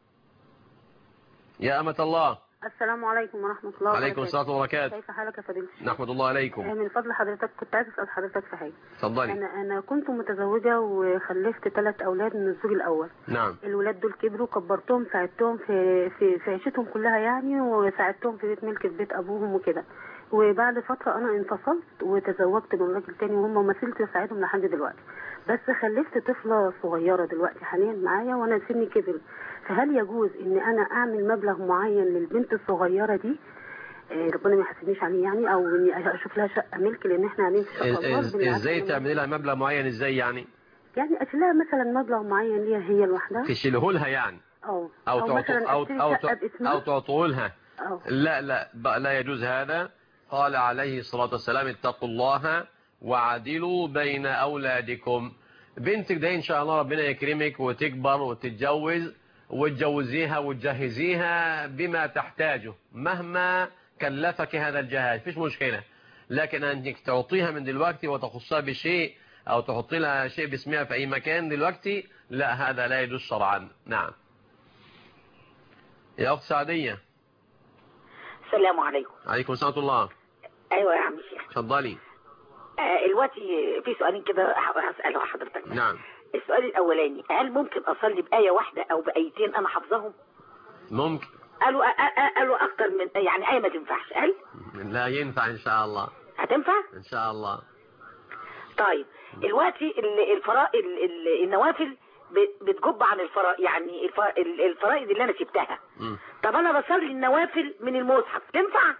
يا أمة الله. السلام عليكم ورحمة الله وبركاته. عليكم السلام وبركاته. كيف حالك يا فضيلة الشيخ؟ نحمد الله عليكم. من فضل حضرتك كنت عايز أسأل حضرتك في حاجة. اتفضلي. أنا أنا كنت متزوجة وخلفت ثلاث أولاد من الزوج الأول. نعم. الولاد دول كبروا، كبرتهم، ساعدتهم في في في عيشتهم كلها يعني، وساعدتهم في بيت ملك في بيت أبوهم وكده. وبعد فترة أنا انفصلت وتزوجت من راجل تاني وهم ما زلت أساعدهم لحد دلوقتي. بس خلفت طفلة صغيرة دلوقتي حاليا معايا وأنا سني كبر، فهل يجوز إن أنا أعمل مبلغ معين للبنت الصغيرة دي ربنا ما يحاسبنيش عليه يعني، او اني اشوف لها شقه ملك لان احنا قاعدين في شقه؟ ازاي تعملي لها مبلغ معين؟ ازاي يعني؟ يعني اشيل لها مثلا مبلغ معين ليها هي لوحدها. تشيله لها يعني؟ أو او او تعطوا او او او تعطوا لها؟ لا لا لا يجوز هذا. قال عليه الصلاه والسلام اتقوا الله وعدلوا بين اولادكم. بنتك ده ان شاء الله ربنا يكرمك وتكبر وتتجوز وتجوزيها وتجهزيها بما تحتاجه مهما كلفك هذا الجهاز، فيش مشكلة. لكن أنك تعطيها من دلوقتي وتخصها بشيء أو تحطي لها شيء باسمها في أي مكان دلوقتي، لا، هذا لا يجوز شرعا. نعم. يا أخت سعدية. السلام عليكم. عليكم السلام ورحمة الله. أيوة يا عم الشيخ. اتفضلي. آه دلوقتي في سؤالين كده هسأله حضرتك. نعم. السؤال الأولاني، هل ممكن أصلي بآية واحدة أو بآيتين أنا حافظهم؟ ممكن. قالوا قالوا أكتر من يعني آية ما تنفعش. قال لا ينفع إن شاء الله. هتنفع؟ إن شاء الله. طيب دلوقتي الفرائض النوافل بتجب عن الفرائض، يعني الفرائض اللي أنا سبتها. م. طب أنا بصلي النوافل من المصحف تنفع؟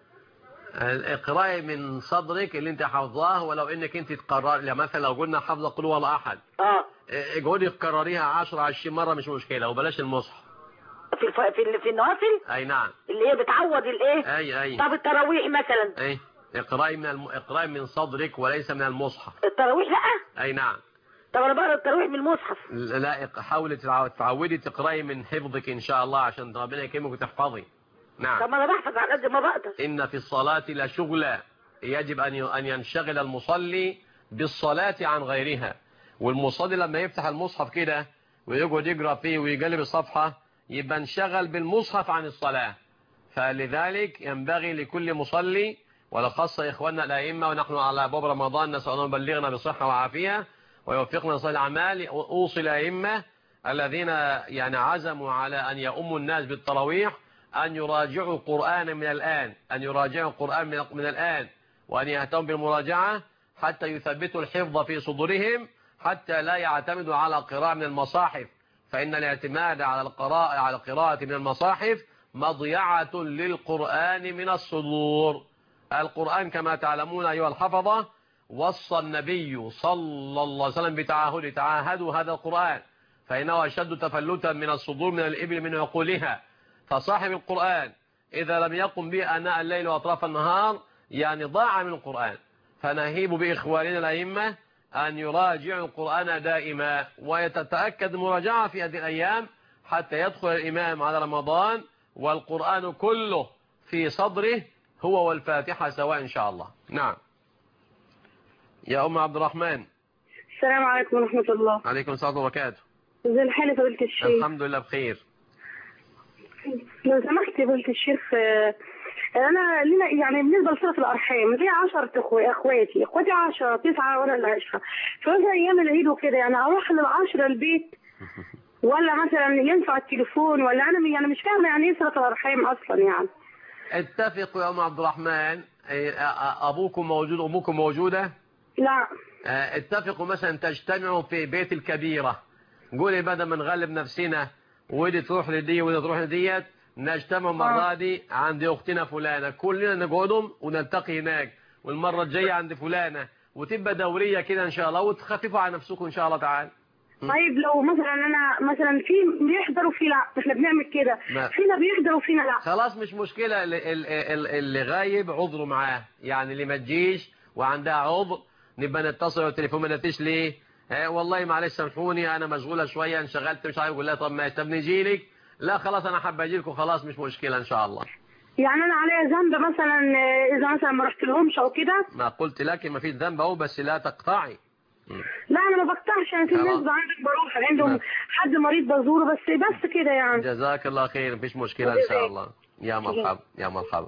اقرأي من صدرك اللي انت حافظاه، ولو انك انت تقرر مثلا لو قلنا حافظه قل هو الله احد، اه اقعدي تكرريها عشرة عشرين مره مش مشكله، وبلاش المصحف في الف... في في النوافل. اي نعم. اللي هي بتعوض الايه؟ اي اي. طب التراويح مثلا؟ اي اقرأي من الم... اقرأي من صدرك وليس من المصحف. التراويح لا. اي نعم. طب انا بقرا التراويح من المصحف. لا، حاولي تعودي تقرأي من حفظك ان شاء الله عشان ربنا يكرمك وتحفظي. نعم. طب ما انا بحفظ على قد ما بقدر. إن في الصلاة لشغلا، يجب أن أن ينشغل المصلي بالصلاة عن غيرها. والمصلي لما يفتح المصحف كده ويقعد يقرأ فيه ويقلب الصفحة يبقى انشغل بالمصحف عن الصلاة. فلذلك ينبغي لكل مصلي ولخاصة إخواننا الأئمة ونحن على باب رمضان نسأل الله يبلغنا بصحة وعافية ويوفقنا لصالح الأعمال. أوصي الأئمة الذين يعني عزموا على أن يؤموا الناس بالتراويح أن يراجعوا القرآن من الآن، أن يراجعوا القرآن من الآن وأن يهتموا بالمراجعة حتى يثبتوا الحفظ في صدورهم، حتى لا يعتمدوا على قراءة من المصاحف، فإن الاعتماد على القراءة على القراءة من المصاحف مضيعة للقرآن من الصدور. القرآن كما تعلمون أيها الحفظة وصى النبي صلى الله عليه وسلم بتعاهد تعاهدوا هذا القرآن فإنه أشد تفلتا من الصدور من الإبل من عقولها. فصاحب القرآن إذا لم يقم به آناء الليل وأطراف النهار يعني ضاع من القرآن. فنهيب بإخواننا الأئمة أن يراجعوا القرآن دائما ويتتأكد المراجعة في هذه الأيام حتى يدخل الإمام على رمضان والقرآن كله في صدره هو والفاتحة سواء إن شاء الله. نعم. يا أم عبد الرحمن. السلام عليكم ورحمة الله. عليكم السلام وبركاته. ازي الحال فضيلة الشيخ؟ الحمد لله بخير. لو سمحت يا فضيلة الشيخ، انا لنا يعني بالنسبه لصله الارحام لي عشرة اخواتي اخواتي عشرة تسعة وانا اللي عشرة، فمثلا ايام العيد وكده يعني اروح للعشرة البيت ولا مثلا ينفع التليفون ولا انا يعني مش فاهمه يعني ايه صله الارحام اصلا يعني. اتفقوا يا ام عبد الرحمن أبوكم موجود أمكم موجودة؟ لا. اتفقوا مثلا تجتمعوا في بيت الكبيرة، قولي بدل ما نغلب نفسنا ودي تروح لدي ودي تروح لديت، نجتمع المرة دي عند أختنا فلانة، كلنا نقعدهم ونلتقي هناك، والمرة الجاية عند فلانة، وتبقى دورية كده إن شاء الله، وتخففوا على نفسكم إن شاء الله تعالى. طيب لو مثلا أنا مثلا في بيحضروا في لا، إحنا بنعمل كده، فينا بيحضروا فينا لا. خلاص مش مشكلة، اللي, اللي غايب عذره معاه، يعني اللي ما تجيش وعندها عذر نبقى نتصل بالتليفون، ما نتيش ليه؟ اه والله معلش سامحوني أنا مشغولة شوية انشغلت مش عارف، أقول لها طب ماشي طب نجي لك، لا خلاص أنا حابة أجي لكم خلاص مش مشكلة إن شاء الله. يعني أنا عليا ذنب مثلا إذا مثلا ما رحت لهمش أو كده؟ ما قلت لك ما فيش ذنب أهو، بس لا تقطعي. لا أنا ما بقطعش، أنا في ناس عندك بروح عندهم حد مريض بزوره، بس بس كده يعني. جزاك الله خير، مفيش مشكلة إن شاء الله. يا مرحبا يا مرحبا.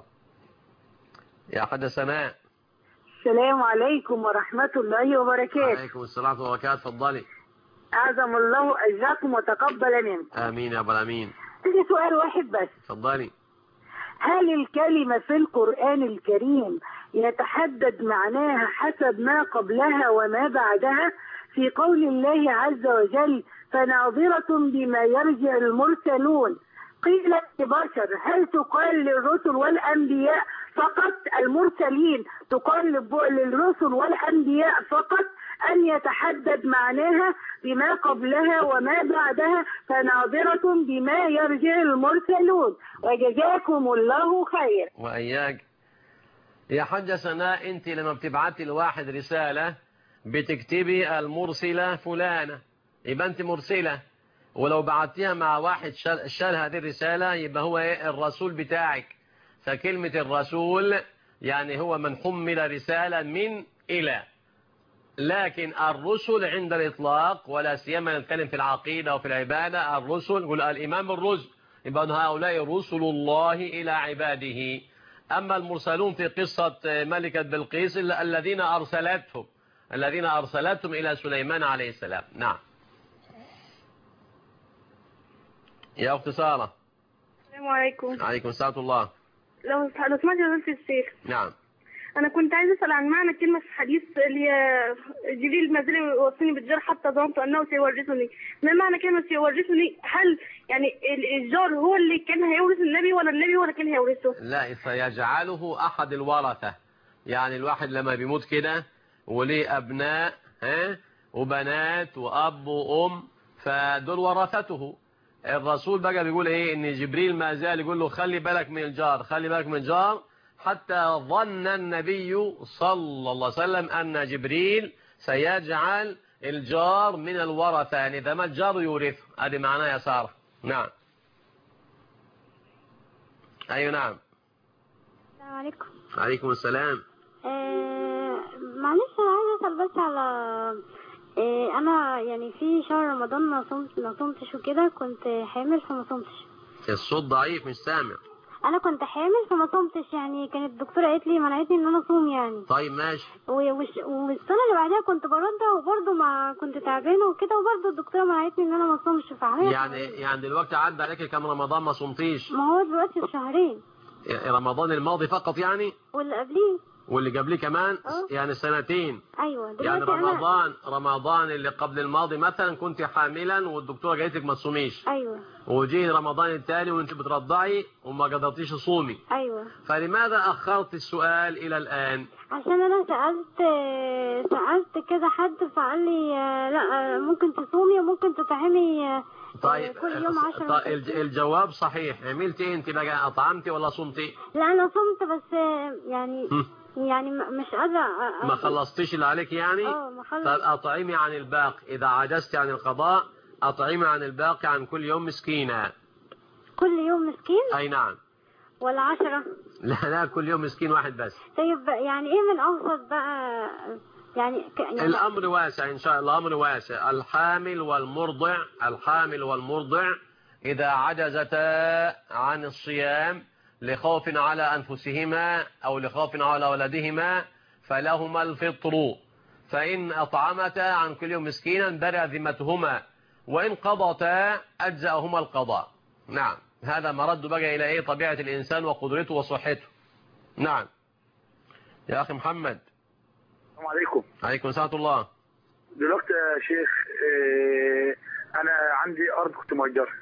يا حدا سناء. السلام عليكم ورحمة الله وبركاته. وعليكم السلام ورحمة الله وبركاته، اتفضلي. أعظم الله أجزاكم وتقبل منكم. آمين يا رب العالمين. تيجي سؤال واحد بس. اتفضلي. هل الكلمة في القرآن الكريم يتحدد معناها حسب ما قبلها وما بعدها؟ في قول الله عز وجل فناظرة بما يرجع المرسلون، قيل لبشر هل تقال للرسل والأنبياء فقط؟ المرسلين تقال للرسل والأنبياء فقط، أن يتحدد معناها بما قبلها وما بعدها فناظرة بما يرجع المرسلون، وجزاكم الله خير. وإياك يا حاجة سناء، أنت لما بتبعتي لواحد رسالة بتكتبي المرسلة فلانة، يبقى أنت مرسلة، ولو بعتيها مع واحد شال, شال هذه الرسالة يبقى هو إيه؟ الرسول بتاعك. فكلمة الرسول يعني هو من حمل رسالة من إلى، لكن الرسل عند الإطلاق ولا سيما نتكلم في العقيدة وفي العبادة، الرسل يقول الإمام الرسل، يبقى هؤلاء رسل الله إلى عباده. أما المرسلون في قصة ملكة بلقيس الذين أرسلتهم الذين أرسلتهم إلى سليمان عليه السلام. نعم يا أخت سارة. السلام عليكم. عليكم السلام الله. لو لو سمحت يا فضيلة الشيخ. نعم. أنا كنت عايز أسأل عن معنى كلمة في الحديث اللي جبريل ما زال يوصيني بالجار حتى ظننت أنه سيورثني، ما معنى كلمة سيورثني؟ هل يعني الجار هو اللي كان هيورث النبي ولا النبي ولا كان هيورثه؟ لا، سيجعله أحد الورثة، يعني الواحد لما بيموت كده وليه أبناء ها وبنات وأب وأم، فدول ورثته. الرسول بقى بيقول إيه؟ إن جبريل ما زال يقول له خلي بالك من الجار خلي بالك من الجار، حتى ظن النبي صلى الله عليه وسلم أن جبريل سيجعل الجار من الورثة، يعني إذا ما الجار يورثه. هذه معناه يا سارة. نعم. أيوة نعم. السلام عليكم. عليكم السلام. آه معلش أنا عايزة أسأل بس على آه أنا يعني في شهر رمضان ما صمت ما صمتش وكده، كنت حامل فما صمتش. الصوت ضعيف مش سامع. انا كنت حامل فما صمتش، يعني كانت الدكتوره قالت لي منعتني ان انا اصوم يعني. طيب ماشي. والسنه اللي بعدها كنت برضه وبرضه ما كنت تعبانه وكده، وبرضه الدكتوره منعتني ان انا ما اصومش. فعليا يعني يعني دلوقتي عدى عليك كام رمضان ما صمتيش؟ ما هو دلوقتي الشهرين. رمضان الماضي فقط يعني؟ واللي قبليه. واللي قبليه كمان؟ أوه. يعني سنتين. ايوه يعني رمضان أنا... رمضان اللي قبل الماضي مثلا كنت حاملا والدكتوره قالت لك ما تصوميش. ايوه. وجي رمضان التالي وانت بترضعي وما قدرتيش تصومي. ايوه. فلماذا اخرت السؤال الى الان؟ عشان انا سالت سالت كذا حد فقال لي لا ممكن تصومي وممكن تطعمي طيب كل يوم عشرة. طيب الجواب صحيح. عملتي ايه انت بقى؟ اطعمتي ولا صمتي؟ لا انا صمت بس يعني م. يعني مش قادره. ما خلصتيش اللي عليك يعني؟ اه ما خلصت. طيب اطعمي عن الباقي، اذا عجزتي عن القضاء اطعمي عن الباقي عن كل يوم مسكينه. كل يوم مسكين؟ اي نعم. ولا عشرة؟ لا لا كل يوم مسكين واحد بس. طيب يعني ايه من اوسط بقى يعني, ك... يعني الامر واسع ان شاء الله، الامر واسع. الحامل والمرضع الحامل والمرضع اذا عجزتا عن الصيام لخوف على أنفسهما أو لخوف على ولدهما فلهما الفطر، فإن أطعمتا عن كل يوم مسكينا برئ ذمتهما، وإن قضتا أجزأهما القضاء. نعم. هذا مرد بقى إلى إيه؟ طبيعة الإنسان وقدرته وصحته. نعم. يا أخي محمد. السلام عليكم. عليكم السلام ورحمة الله. دلوقتي يا شيخ إيه أنا عندي أرض كنت مؤجرها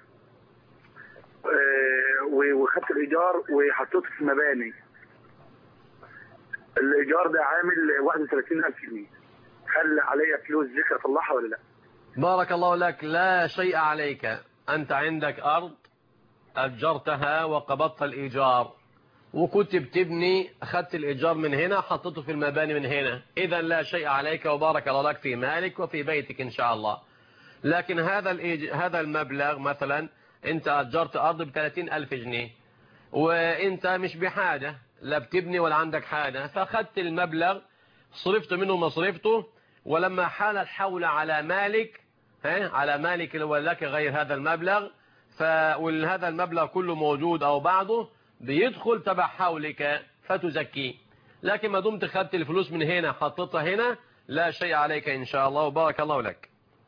إيه وخدت الإيجار وحطيته في مباني. الإيجار ده عامل واحد وثلاثين ألف جنيه. هل عليا فلوس ذكر أطلعها ولا لا؟ بارك الله لك. لا شيء عليك. أنت عندك أرض أجرتها وقبضت الإيجار وكنت بتبني، أخذت الإيجار من هنا حطيته في المباني من هنا، إذا لا شيء عليك وبارك الله لك في مالك وفي بيتك إن شاء الله. لكن هذا هذا المبلغ مثلا أنت أجرت أرض بثلاثين ألف جنيه وأنت مش بحاجة، لا بتبني ولا عندك حاجة، فأخذت المبلغ صرفت منه مصرفته، ولما حال الحول على مالك على مالك اللي هو لك غير هذا المبلغ، فهذا المبلغ كله موجود أو بعضه بيدخل تبع حولك فتزكيه. لكن ما دمت خدت الفلوس من هنا حطيتها هنا لا شيء عليك إن شاء الله وبارك الله لك.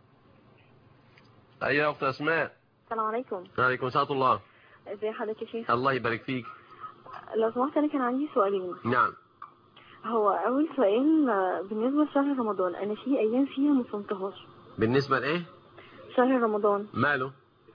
أيها أخت أسماء. السلام عليكم. وعليكم السلام ورحمة الله. ازي حضرتك يا شيخ؟ الله يبارك فيك. لو سمحت أنا كان عندي سؤالين. نعم. هو أول سؤال بالنسبة لشهر رمضان، أنا في أيام فيها ما صمتهاش. بالنسبة لإيه؟ شهر رمضان. ماله؟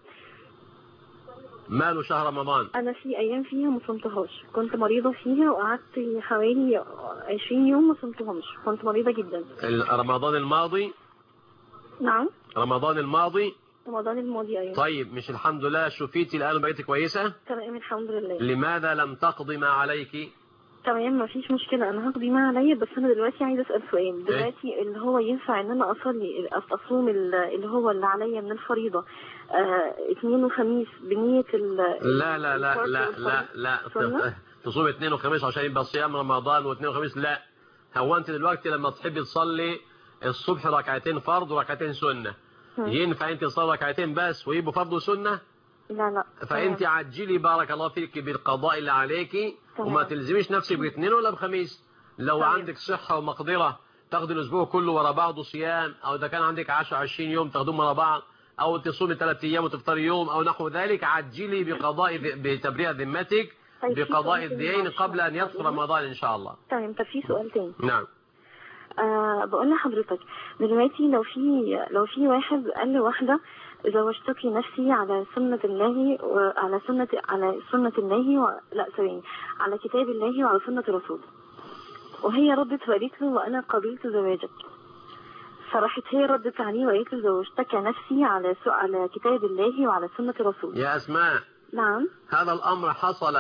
ماله شهر رمضان؟ أنا في أيام فيها ما صمتهاش، كنت مريضة فيها وقعدت حوالي عشرين يوم ما صمتهمش، كنت مريضة جدا. رمضان الماضي؟ نعم. رمضان الماضي؟ رمضان الماضي أيوة. طيب مش الحمد لله شفيتي الآن وبقيتي كويسة؟ تمام الحمد لله. لماذا لم تقضي ما عليك؟ تمام ما فيش مشكلة، أنا هقضي ما عليا، بس أنا دلوقتي عايزة أسأل سؤال. دلوقتي إيه؟ اللي هو ينفع إن أنا أصلي أصوم اللي هو اللي عليا من الفريضة آه اثنين وخميس بنية ال لا لا لا لا لا لا تصوم اثنين وخميس عشان يبقى صيام رمضان واثنين وخميس؟ لا. هو أنت دلوقتي لما تحبي تصلي الصبح ركعتين فرض وركعتين سنة، ينفع أنت تصلي ركعتين بس ويبقوا فرض وسنة؟ لا لا. فأنت عجلي بارك الله فيك بالقضاء اللي عليكي وما تلزميش نفسك باثنين ولا بخميس. لو طيب. عندك صحة ومقدرة تاخدي الأسبوع كله ورا بعضه صيام، أو إذا كان عندك عشرة عشرين يوم تاخدوهم ورا بعض، أو تصومي ثلاث أيام وتفطري يوم أو نحو ذلك، عجلي بقضاء بتبرئة ذمتك طيب بقضاء الدين قبل أن يدخل رمضان إن شاء الله. تمام. طب في سؤال تاني. نعم. آه بقول لحضرتك دلوقتي لو في لو في واحد قال لواحدة زوجتك نفسي على سنة الله وعلى سنة على سنة الله و... لا ثواني على كتاب الله وعلى سنة رسوله، وهي ردت وقالت له وأنا قبلت زواجك، فراحت هي ردت عليه وقالت له زوجتك نفسي على س... على كتاب الله وعلى سنة رسوله. يا أسماء. نعم. هذا الأمر حصل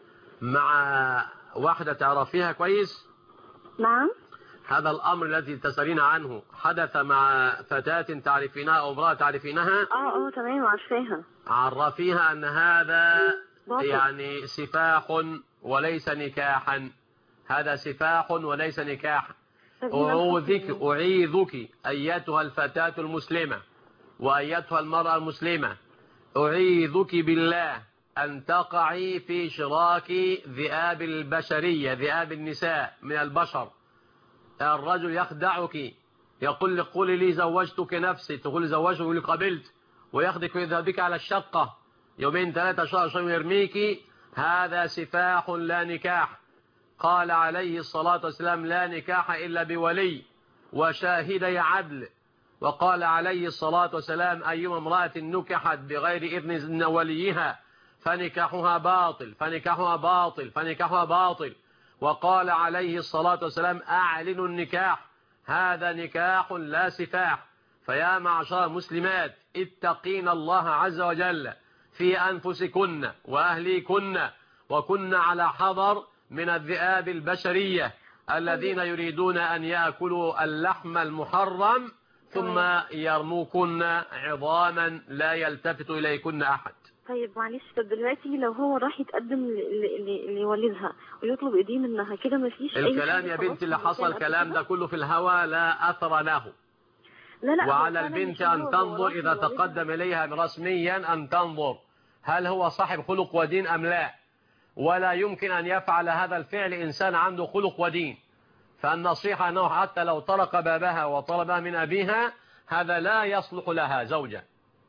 مع واحدة تعرفيها كويس؟ نعم. هذا الأمر الذي تسألين عنه حدث مع فتاة تعرفينها أو امرأة تعرفينها؟ اه اه تمام عارفاها. عرفيها أن هذا باطل. يعني سفاح وليس نكاحا، هذا سفاح وليس نكاحا. أعوذك أعيذك أيتها الفتاة المسلمة وأيتها المرأة المسلمة، أعيذك بالله أن تقعي في شراك ذئاب البشرية، ذئاب النساء من البشر. الرجل يخدعك يقول لك قولي لي زوجتك نفسي، تقول زوجتك يقول لك قبلت، وياخذك ويذهب بك على الشقة يومين ثلاثة شهر شهر ويرميك. هذا سفاح لا نكاح. قال عليه الصلاة والسلام لا نكاح إلا بولي وشاهدي عدل. وقال عليه الصلاة والسلام أيما امرأة نكحت بغير إذن وليها فنكاحها باطل فنكاحها باطل فنكاحها باطل. وقال عليه الصلاة والسلام أعلنوا النكاح، هذا نكاح لا سفاح. فيا معشر المسلمات اتقين الله عز وجل في أنفسكن وأهليكن، وكن على حذر من الذئاب البشرية الذين يريدون أن يأكلوا اللحم المحرم ثم يرموكن عظاما لا يلتفت إليكن أحد. طيب معلش، طب دلوقتي لو هو راح يتقدم لوالدها ويطلب ايديه منها كده مفيش اي الكلام يا بنتي اللي حصل الكلام ده كله في الهوى لا أثر له. لا لا وعلى البنت أن تنظر إذا تقدم إليها رسميا أن تنظر هل هو صاحب خلق ودين أم لا، ولا يمكن أن يفعل هذا الفعل إنسان عنده خلق ودين. فالنصيحة أنه حتى لو طرق بابها وطلبها من أبيها هذا لا يصلح لها زوجة.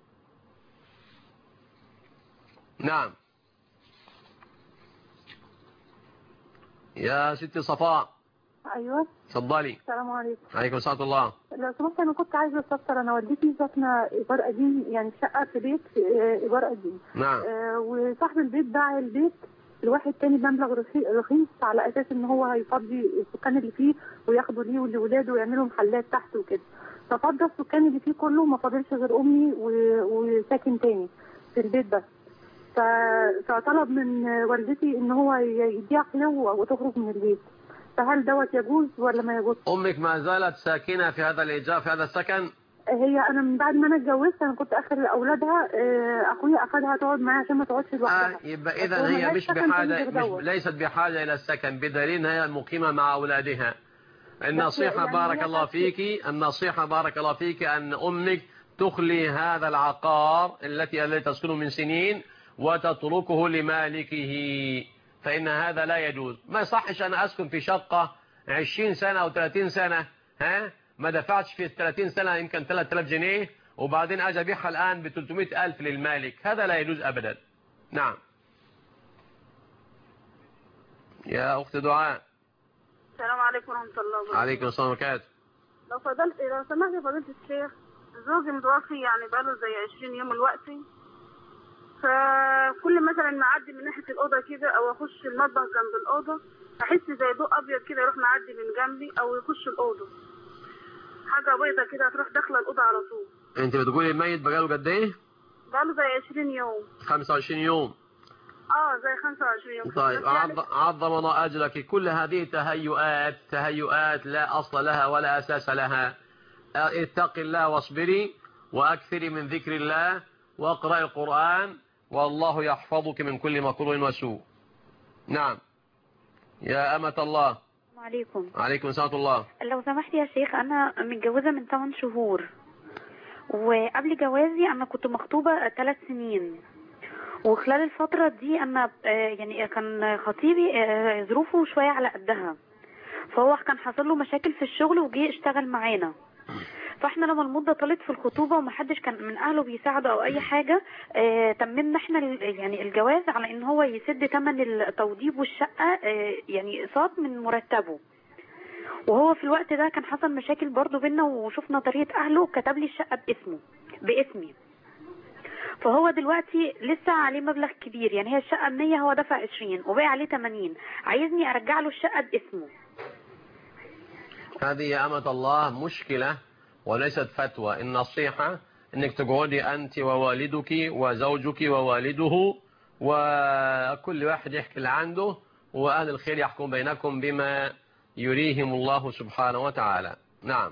نعم يا ست صفاء. ايوه اتفضلي. السلام عليكم. عليكم السلام ورحمة الله. لو سمحت انا كنت عايزه استفسر، انا والدتي ساكنه ايجار قديم، يعني شقه في بيت ايجار قديم. نعم. آه وصاحب البيت باع البيت لواحد تاني بمبلغ رخيص على اساس ان هو هيفضي السكان اللي فيه وياخدوا ليه ولولاده ويعملوا محلات تحت وكده. ففضى السكان اللي فيه كله، ما فاضلش غير امي وساكن تاني في البيت بس. فطلب من والدتي ان هو يبيع كده وتخرج من البيت. فهل دوت يجوز ولا ما يجوز؟ امك ما زالت ساكنة في هذا الايجار، في هذا السكن؟ هي انا من بعد ما انا اتجوزت انا كنت اخر اولادها، اخويا اخذها تقعد معايا عشان ما تقعدش لوحدها. آه يبقى اذا هي مش بحاجه مش ليست بحاجه الى السكن، بدليل هي مقيمه مع اولادها. النصيحه يعني بارك الله فيك، النصيحه بارك الله فيك ان امك تخلي هذا العقار التي التي تسكن من سنين وتتركه لمالكه، فان هذا لا يجوز. ما يصحش انا اسكن في شقه عشرين سنه او ثلاثين سنه، ها ما دفعتش في ثلاثين سنة يمكن ثلاثة آلاف جنيه وبعدين اجي ابيعها الآن ب ثلاثمائة ألف للمالك، هذا لا يجوز أبدا. نعم. يا أخت دعاء. السلام عليكم ورحمة الله وبركاته. عليكم السلام وبركاته. لو فضلت لو سمحت يا فضيلة الشيخ، زوجي متوفي يعني بقاله زي عشرين يوم دلوقتي، فكل مثلا ما اعدي من ناحية الأوضة كده أو أخش المطبخ جنب الأوضة أحس زي ضوء أبيض كده يروح معدي من جنبي أو يخش الأوضة. حاجة بيضة كده هتروح داخلة الأوضة على طول. أنت بتقولي الميت بقاله قد إيه؟ بقاله زي عشرين يوم. خمسة وعشرين يوم. اه زي خمسة وعشرين يوم. طيب عظم الله أجرك. كل هذه تهيؤات تهيؤات لا أصل لها ولا أساس لها. اتق الله واصبري وأكثري من ذكر الله واقرأي القرآن والله يحفظك من كل مكروه وسوء. نعم. يا أمة الله. عليكم. عليكم السلام الله. لو سمحت يا شيخ، أنا متجوزة من ثمان شهور، وقبل جوازي أنا كنت مخطوبة ثلاث سنين، وخلال الفترة دي أنا يعني كان خطيبي ظروفه شوية على قدها، فهو كان حصل له مشاكل في الشغل وجي اشتغل معانا. فاحنا لما المدة طالت في الخطوبة ومحدش كان من اهله بيساعده او اي حاجة، اه تممنا احنا يعني الجواز على ان هو يسد ثمن التوضيب والشقة، اه يعني اقساط من مرتبه. وهو في الوقت ده كان حصل مشاكل برضو بينا وشفنا طريقة اهله وكتب لي الشقة باسمه باسمي. فهو دلوقتي لسه عليه مبلغ كبير، يعني هي الشقة مية هو دفع عشرين وباقي عليه ثمانين، عايزني ارجع له الشقة باسمه. هذه يا أمة الله مشكلة وليست فتوى. النصيحة انك تقعدي انت ووالدك وزوجك ووالده وكل واحد يحكي اللي عنده، واهل الخير يحكم بينكم بما يريهم الله سبحانه وتعالى. نعم.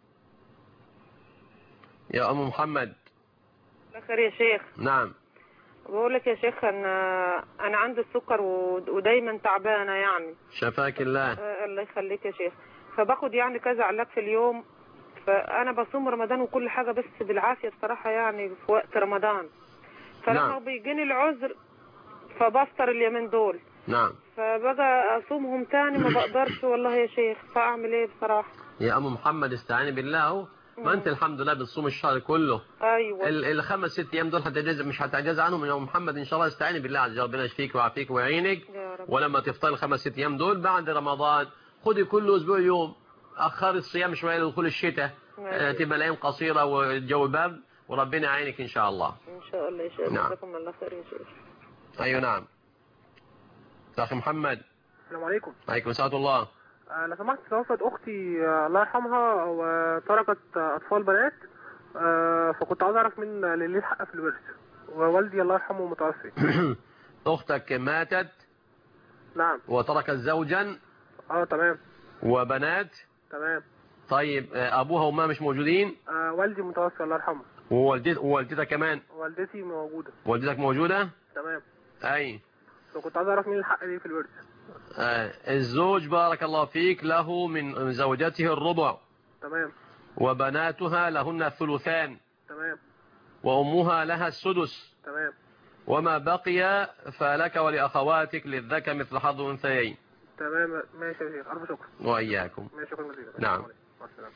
يا ام محمد. بخير يا شيخ. نعم. بقول لك يا شيخ انا انا عندي السكر ودايما تعبانه يعني. شفاك الله. آه الله يخليك يا شيخ. فباخد يعني كذا علاج في اليوم، فانا بصوم رمضان وكل حاجه بس بالعافيه بصراحه يعني في وقت رمضان. فلما نعم. بيجيني العذر فبفطر اليومين دول. نعم. فبقى اصومهم تاني ما بقدرش والله يا شيخ، فاعمل ايه بصراحه؟ يا ام محمد استعيني بالله اهو، ما انت الحمد لله بتصوم الشهر كله. ايوه. الخمس ست ايام دول هتعجز مش هتعجز عنهم يا ام محمد ان شاء الله. استعيني بالله عز وجل، ربنا يشفيك ويعافيك ويعينك. ولما تفطر الخمس ست ايام دول بعد رمضان خدي كل اسبوع يوم، اخري الصيام شويه لدخول الشتاء، آه تبقى الايام قصيره والجو بارد وربنا يعينك ان شاء الله. ان شاء الله يا شيخ. نعم. جزاكم الله خير يا شيخ. ايوه نعم. اخي محمد. السلام عليكم. عليكم السلام الله. آه لو سمحت، توفت اختي آه الله يرحمها وتركت آه اطفال بنات، آه فكنت عاوز اعرف مين اللي ليه حق في الورث، ووالدي الله يرحمه متوفي. اختك ماتت. نعم. وتركت زوجا. اه تمام. وبنات. تمام. طيب ابوها وما مش موجودين؟ آه والدي متوفي الله يرحمه. ووالدتك ووالدتك كمان؟ والدتي موجوده. والدتك موجوده؟ تمام. اي. فكنت عايز اعرف مين الحق ليه في الورث. آه الزوج بارك الله فيك له من زوجته الربع. تمام. وبناتها لهن الثلثان. تمام. وامها لها السدس. تمام. وما بقي فلك ولاخواتك للذكر مثل حظ الانثيين. تمام ماشي يا شيخ، ألف شكر. وإياكم. ماشي شكرا جزيلا. نعم. مع السلامة.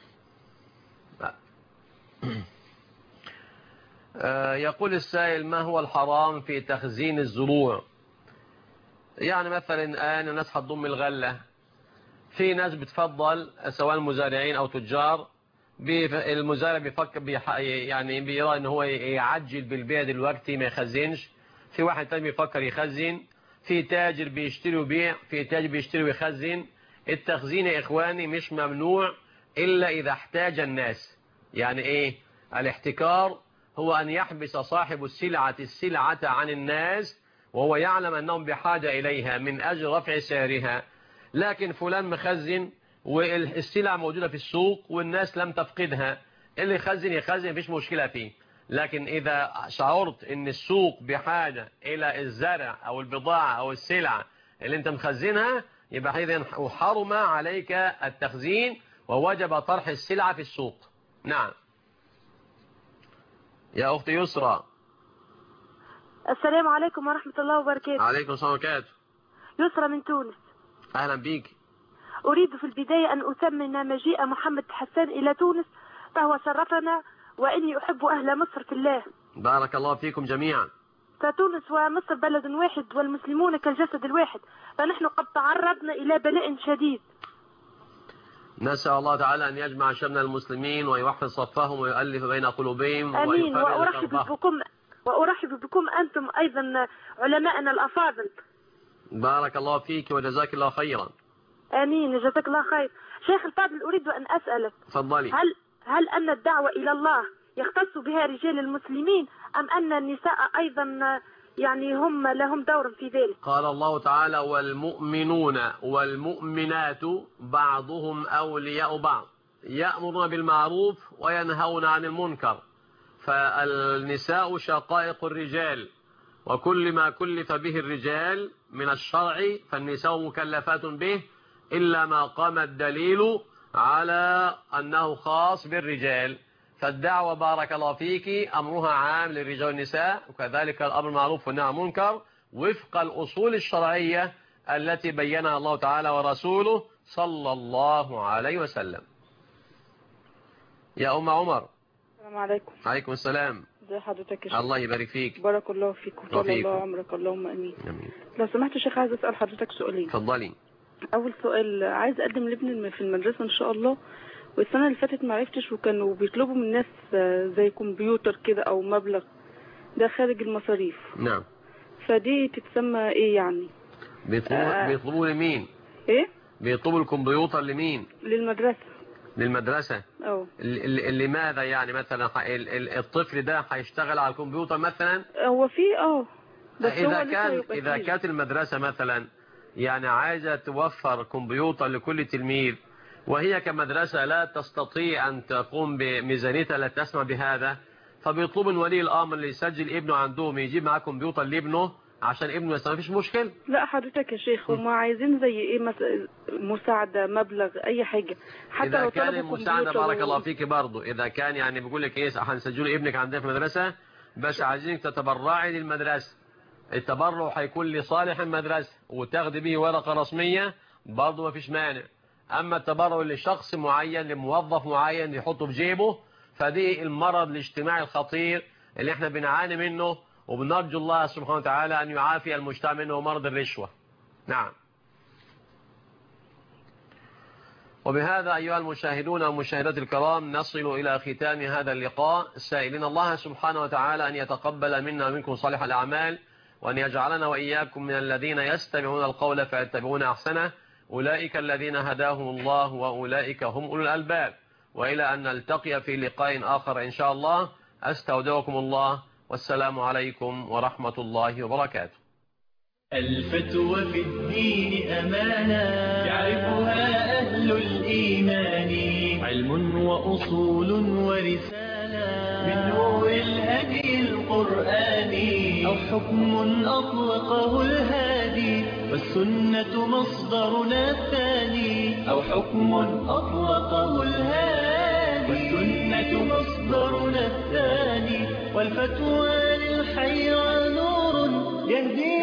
يقول السائل: ما هو الحرام في تخزين الزروع؟ يعني مثلا الآن الناس هتضم الغلة، في ناس بتفضل سواء مزارعين أو تجار، المزارع بيفكر بيح... يعني بيرى ان هو يعجل بالبيع دلوقتي ما يخزنش. في واحد تاني بيفكر يخزن. في تاجر بيشتري ويبيع، في تاجر بيشتري ويخزن. التخزين يا إخواني مش ممنوع إلا إذا احتاج الناس. يعني إيه؟ الاحتكار هو أن يحبس صاحب السلعة السلعة عن الناس وهو يعلم أنهم بحاجة إليها من أجل رفع سعرها. لكن فلان مخزن والسلعة موجودة في السوق والناس لم تفقدها، اللي يخزن يخزن مفيش مشكلة فيه. لكن إذا شعرت أن السوق بحاجة إلى الزرع أو البضاعة أو السلعة اللي أنت مخزنها، يبقى حيث حرم عليك التخزين ووجب طرح السلعة في السوق. نعم يا أختي يسرى. السلام عليكم ورحمة الله وبركاته. عليكم السلام وبركاته. يسرى من تونس. أهلا بيك. أريد في البداية أن أثمن مجيء محمد حسان إلى تونس، فهو شرفنا وإني أحب أهل مصر في الله. بارك الله فيكم جميعا. فتونس ومصر بلد واحد والمسلمون كالجسد الواحد، فنحن قد تعرضنا إلى بلاء شديد. نسأل الله تعالى أن يجمع شمل المسلمين ويوحد صفهم ويؤلف بين قلوبهم. آمين. وأرحب بكم وأرحب بكم أنتم أيضا علماءنا الأفاضل. بارك الله فيك وجزاك الله خيرا. آمين جزاك الله خير. شيخ الفاضل أريد أن أسألك، تفضلي. هل هل أن الدعوة إلى الله يختص بها رجال المسلمين أم أن النساء أيضا يعني هم لهم دور في ذلك؟ قال الله تعالى والمؤمنون والمؤمنات بعضهم أولياء بعض يأمرون بالمعروف وينهون عن المنكر. فالنساء شقائق الرجال، وكل ما كلف به الرجال من الشرع فالنساء مكلفات به، إلا ما قام الدليل على أنه خاص بالرجال. فالدعوة بارك الله فيك أمرها عام للرجال والنساء، وكذلك الأمر معروف والنهي عن المنكر وفق الأصول الشرعية التي بينها الله تعالى ورسوله صلى الله عليه وسلم. يا أم عمر. السلام عليكم. عليكم السلام. ازي حضرتك يا شيخ؟ الله يبارك فيك. بارك الله فيك وطول الله عمرك اللهم امين. امين. لو سمحت يا شيخ عايز اسال حضرتك سؤالين. اتفضلي. اول سؤال، عايز اقدم لابني في المدرسه ان شاء الله، والسنه اللي فاتت ما عرفتش وكانوا بيطلبوا من الناس زي كمبيوتر كده او مبلغ ده خارج المصاريف. نعم. فدي تتسمى ايه يعني؟ بيطلبوا آه. بيطلبوا لمين؟ ايه؟ بيطلبوا الكمبيوتر لمين؟ للمدرسه. للمدرسة. اه. لماذا يعني مثلا الطفل ده هيشتغل على الكمبيوتر مثلا؟ هو في اه بس اذا كان اذا كانت المدرسة مثلا يعني عايزة توفر كمبيوتر لكل تلميذ، وهي كمدرسة لا تستطيع أن تقوم بميزانيتها لا تسمع بهذا، فبيطلبوا من ولي الأمر اللي يسجل ابنه عندهم يجيب معاه كمبيوتر لابنه عشان ابنه يسمع. مفيش مشكلة. لا حضرتك يا شيخ هم عايزين زي ايه مثلا مساعدة مبلغ أي حاجة حتى إذا لو كان طلبوا المساعدة بارك و... الله فيك برضه. إذا كان يعني بيقول لك إيه هنسجل ابنك عندنا في المدرسة بس عايزينك تتبرعي للمدرسة، التبرع هيكون لصالح المدرسة وتاخدي به ورقة رسمية برضه ما فيش مانع. أما التبرع لشخص معين لموظف معين يحطه في جيبه فدي المرض الاجتماعي الخطير اللي احنا بنعاني منه، وبنرجو الله سبحانه وتعالى أن يعافي المجتمع منه مرض الرشوة. نعم. وبهذا أيها المشاهدون والمشاهدات الكرام نصل إلى ختام هذا اللقاء، سائلين الله سبحانه وتعالى أن يتقبل منا ومنكم صالح الأعمال، وأن يجعلنا وإياكم من الذين يستمعون القول فيتبعون أحسنه، أولئك الذين هداهم الله وأولئك هم أولو الألباب. وإلى أن نلتقي في لقاء آخر إن شاء الله، أستودعكم الله والسلام عليكم ورحمة الله وبركاته. الفتوى في الدين أمانة يعرفها أهل الإيمان، علم وأصول ورسالة من نور الهدي القرآني، أو حكم أطلقه الهادي والسنة مصدرنا الثاني، أو حكم أطلقه الهادي والسنة مصدرنا الثاني، والفتوى للحيرى نور يهدي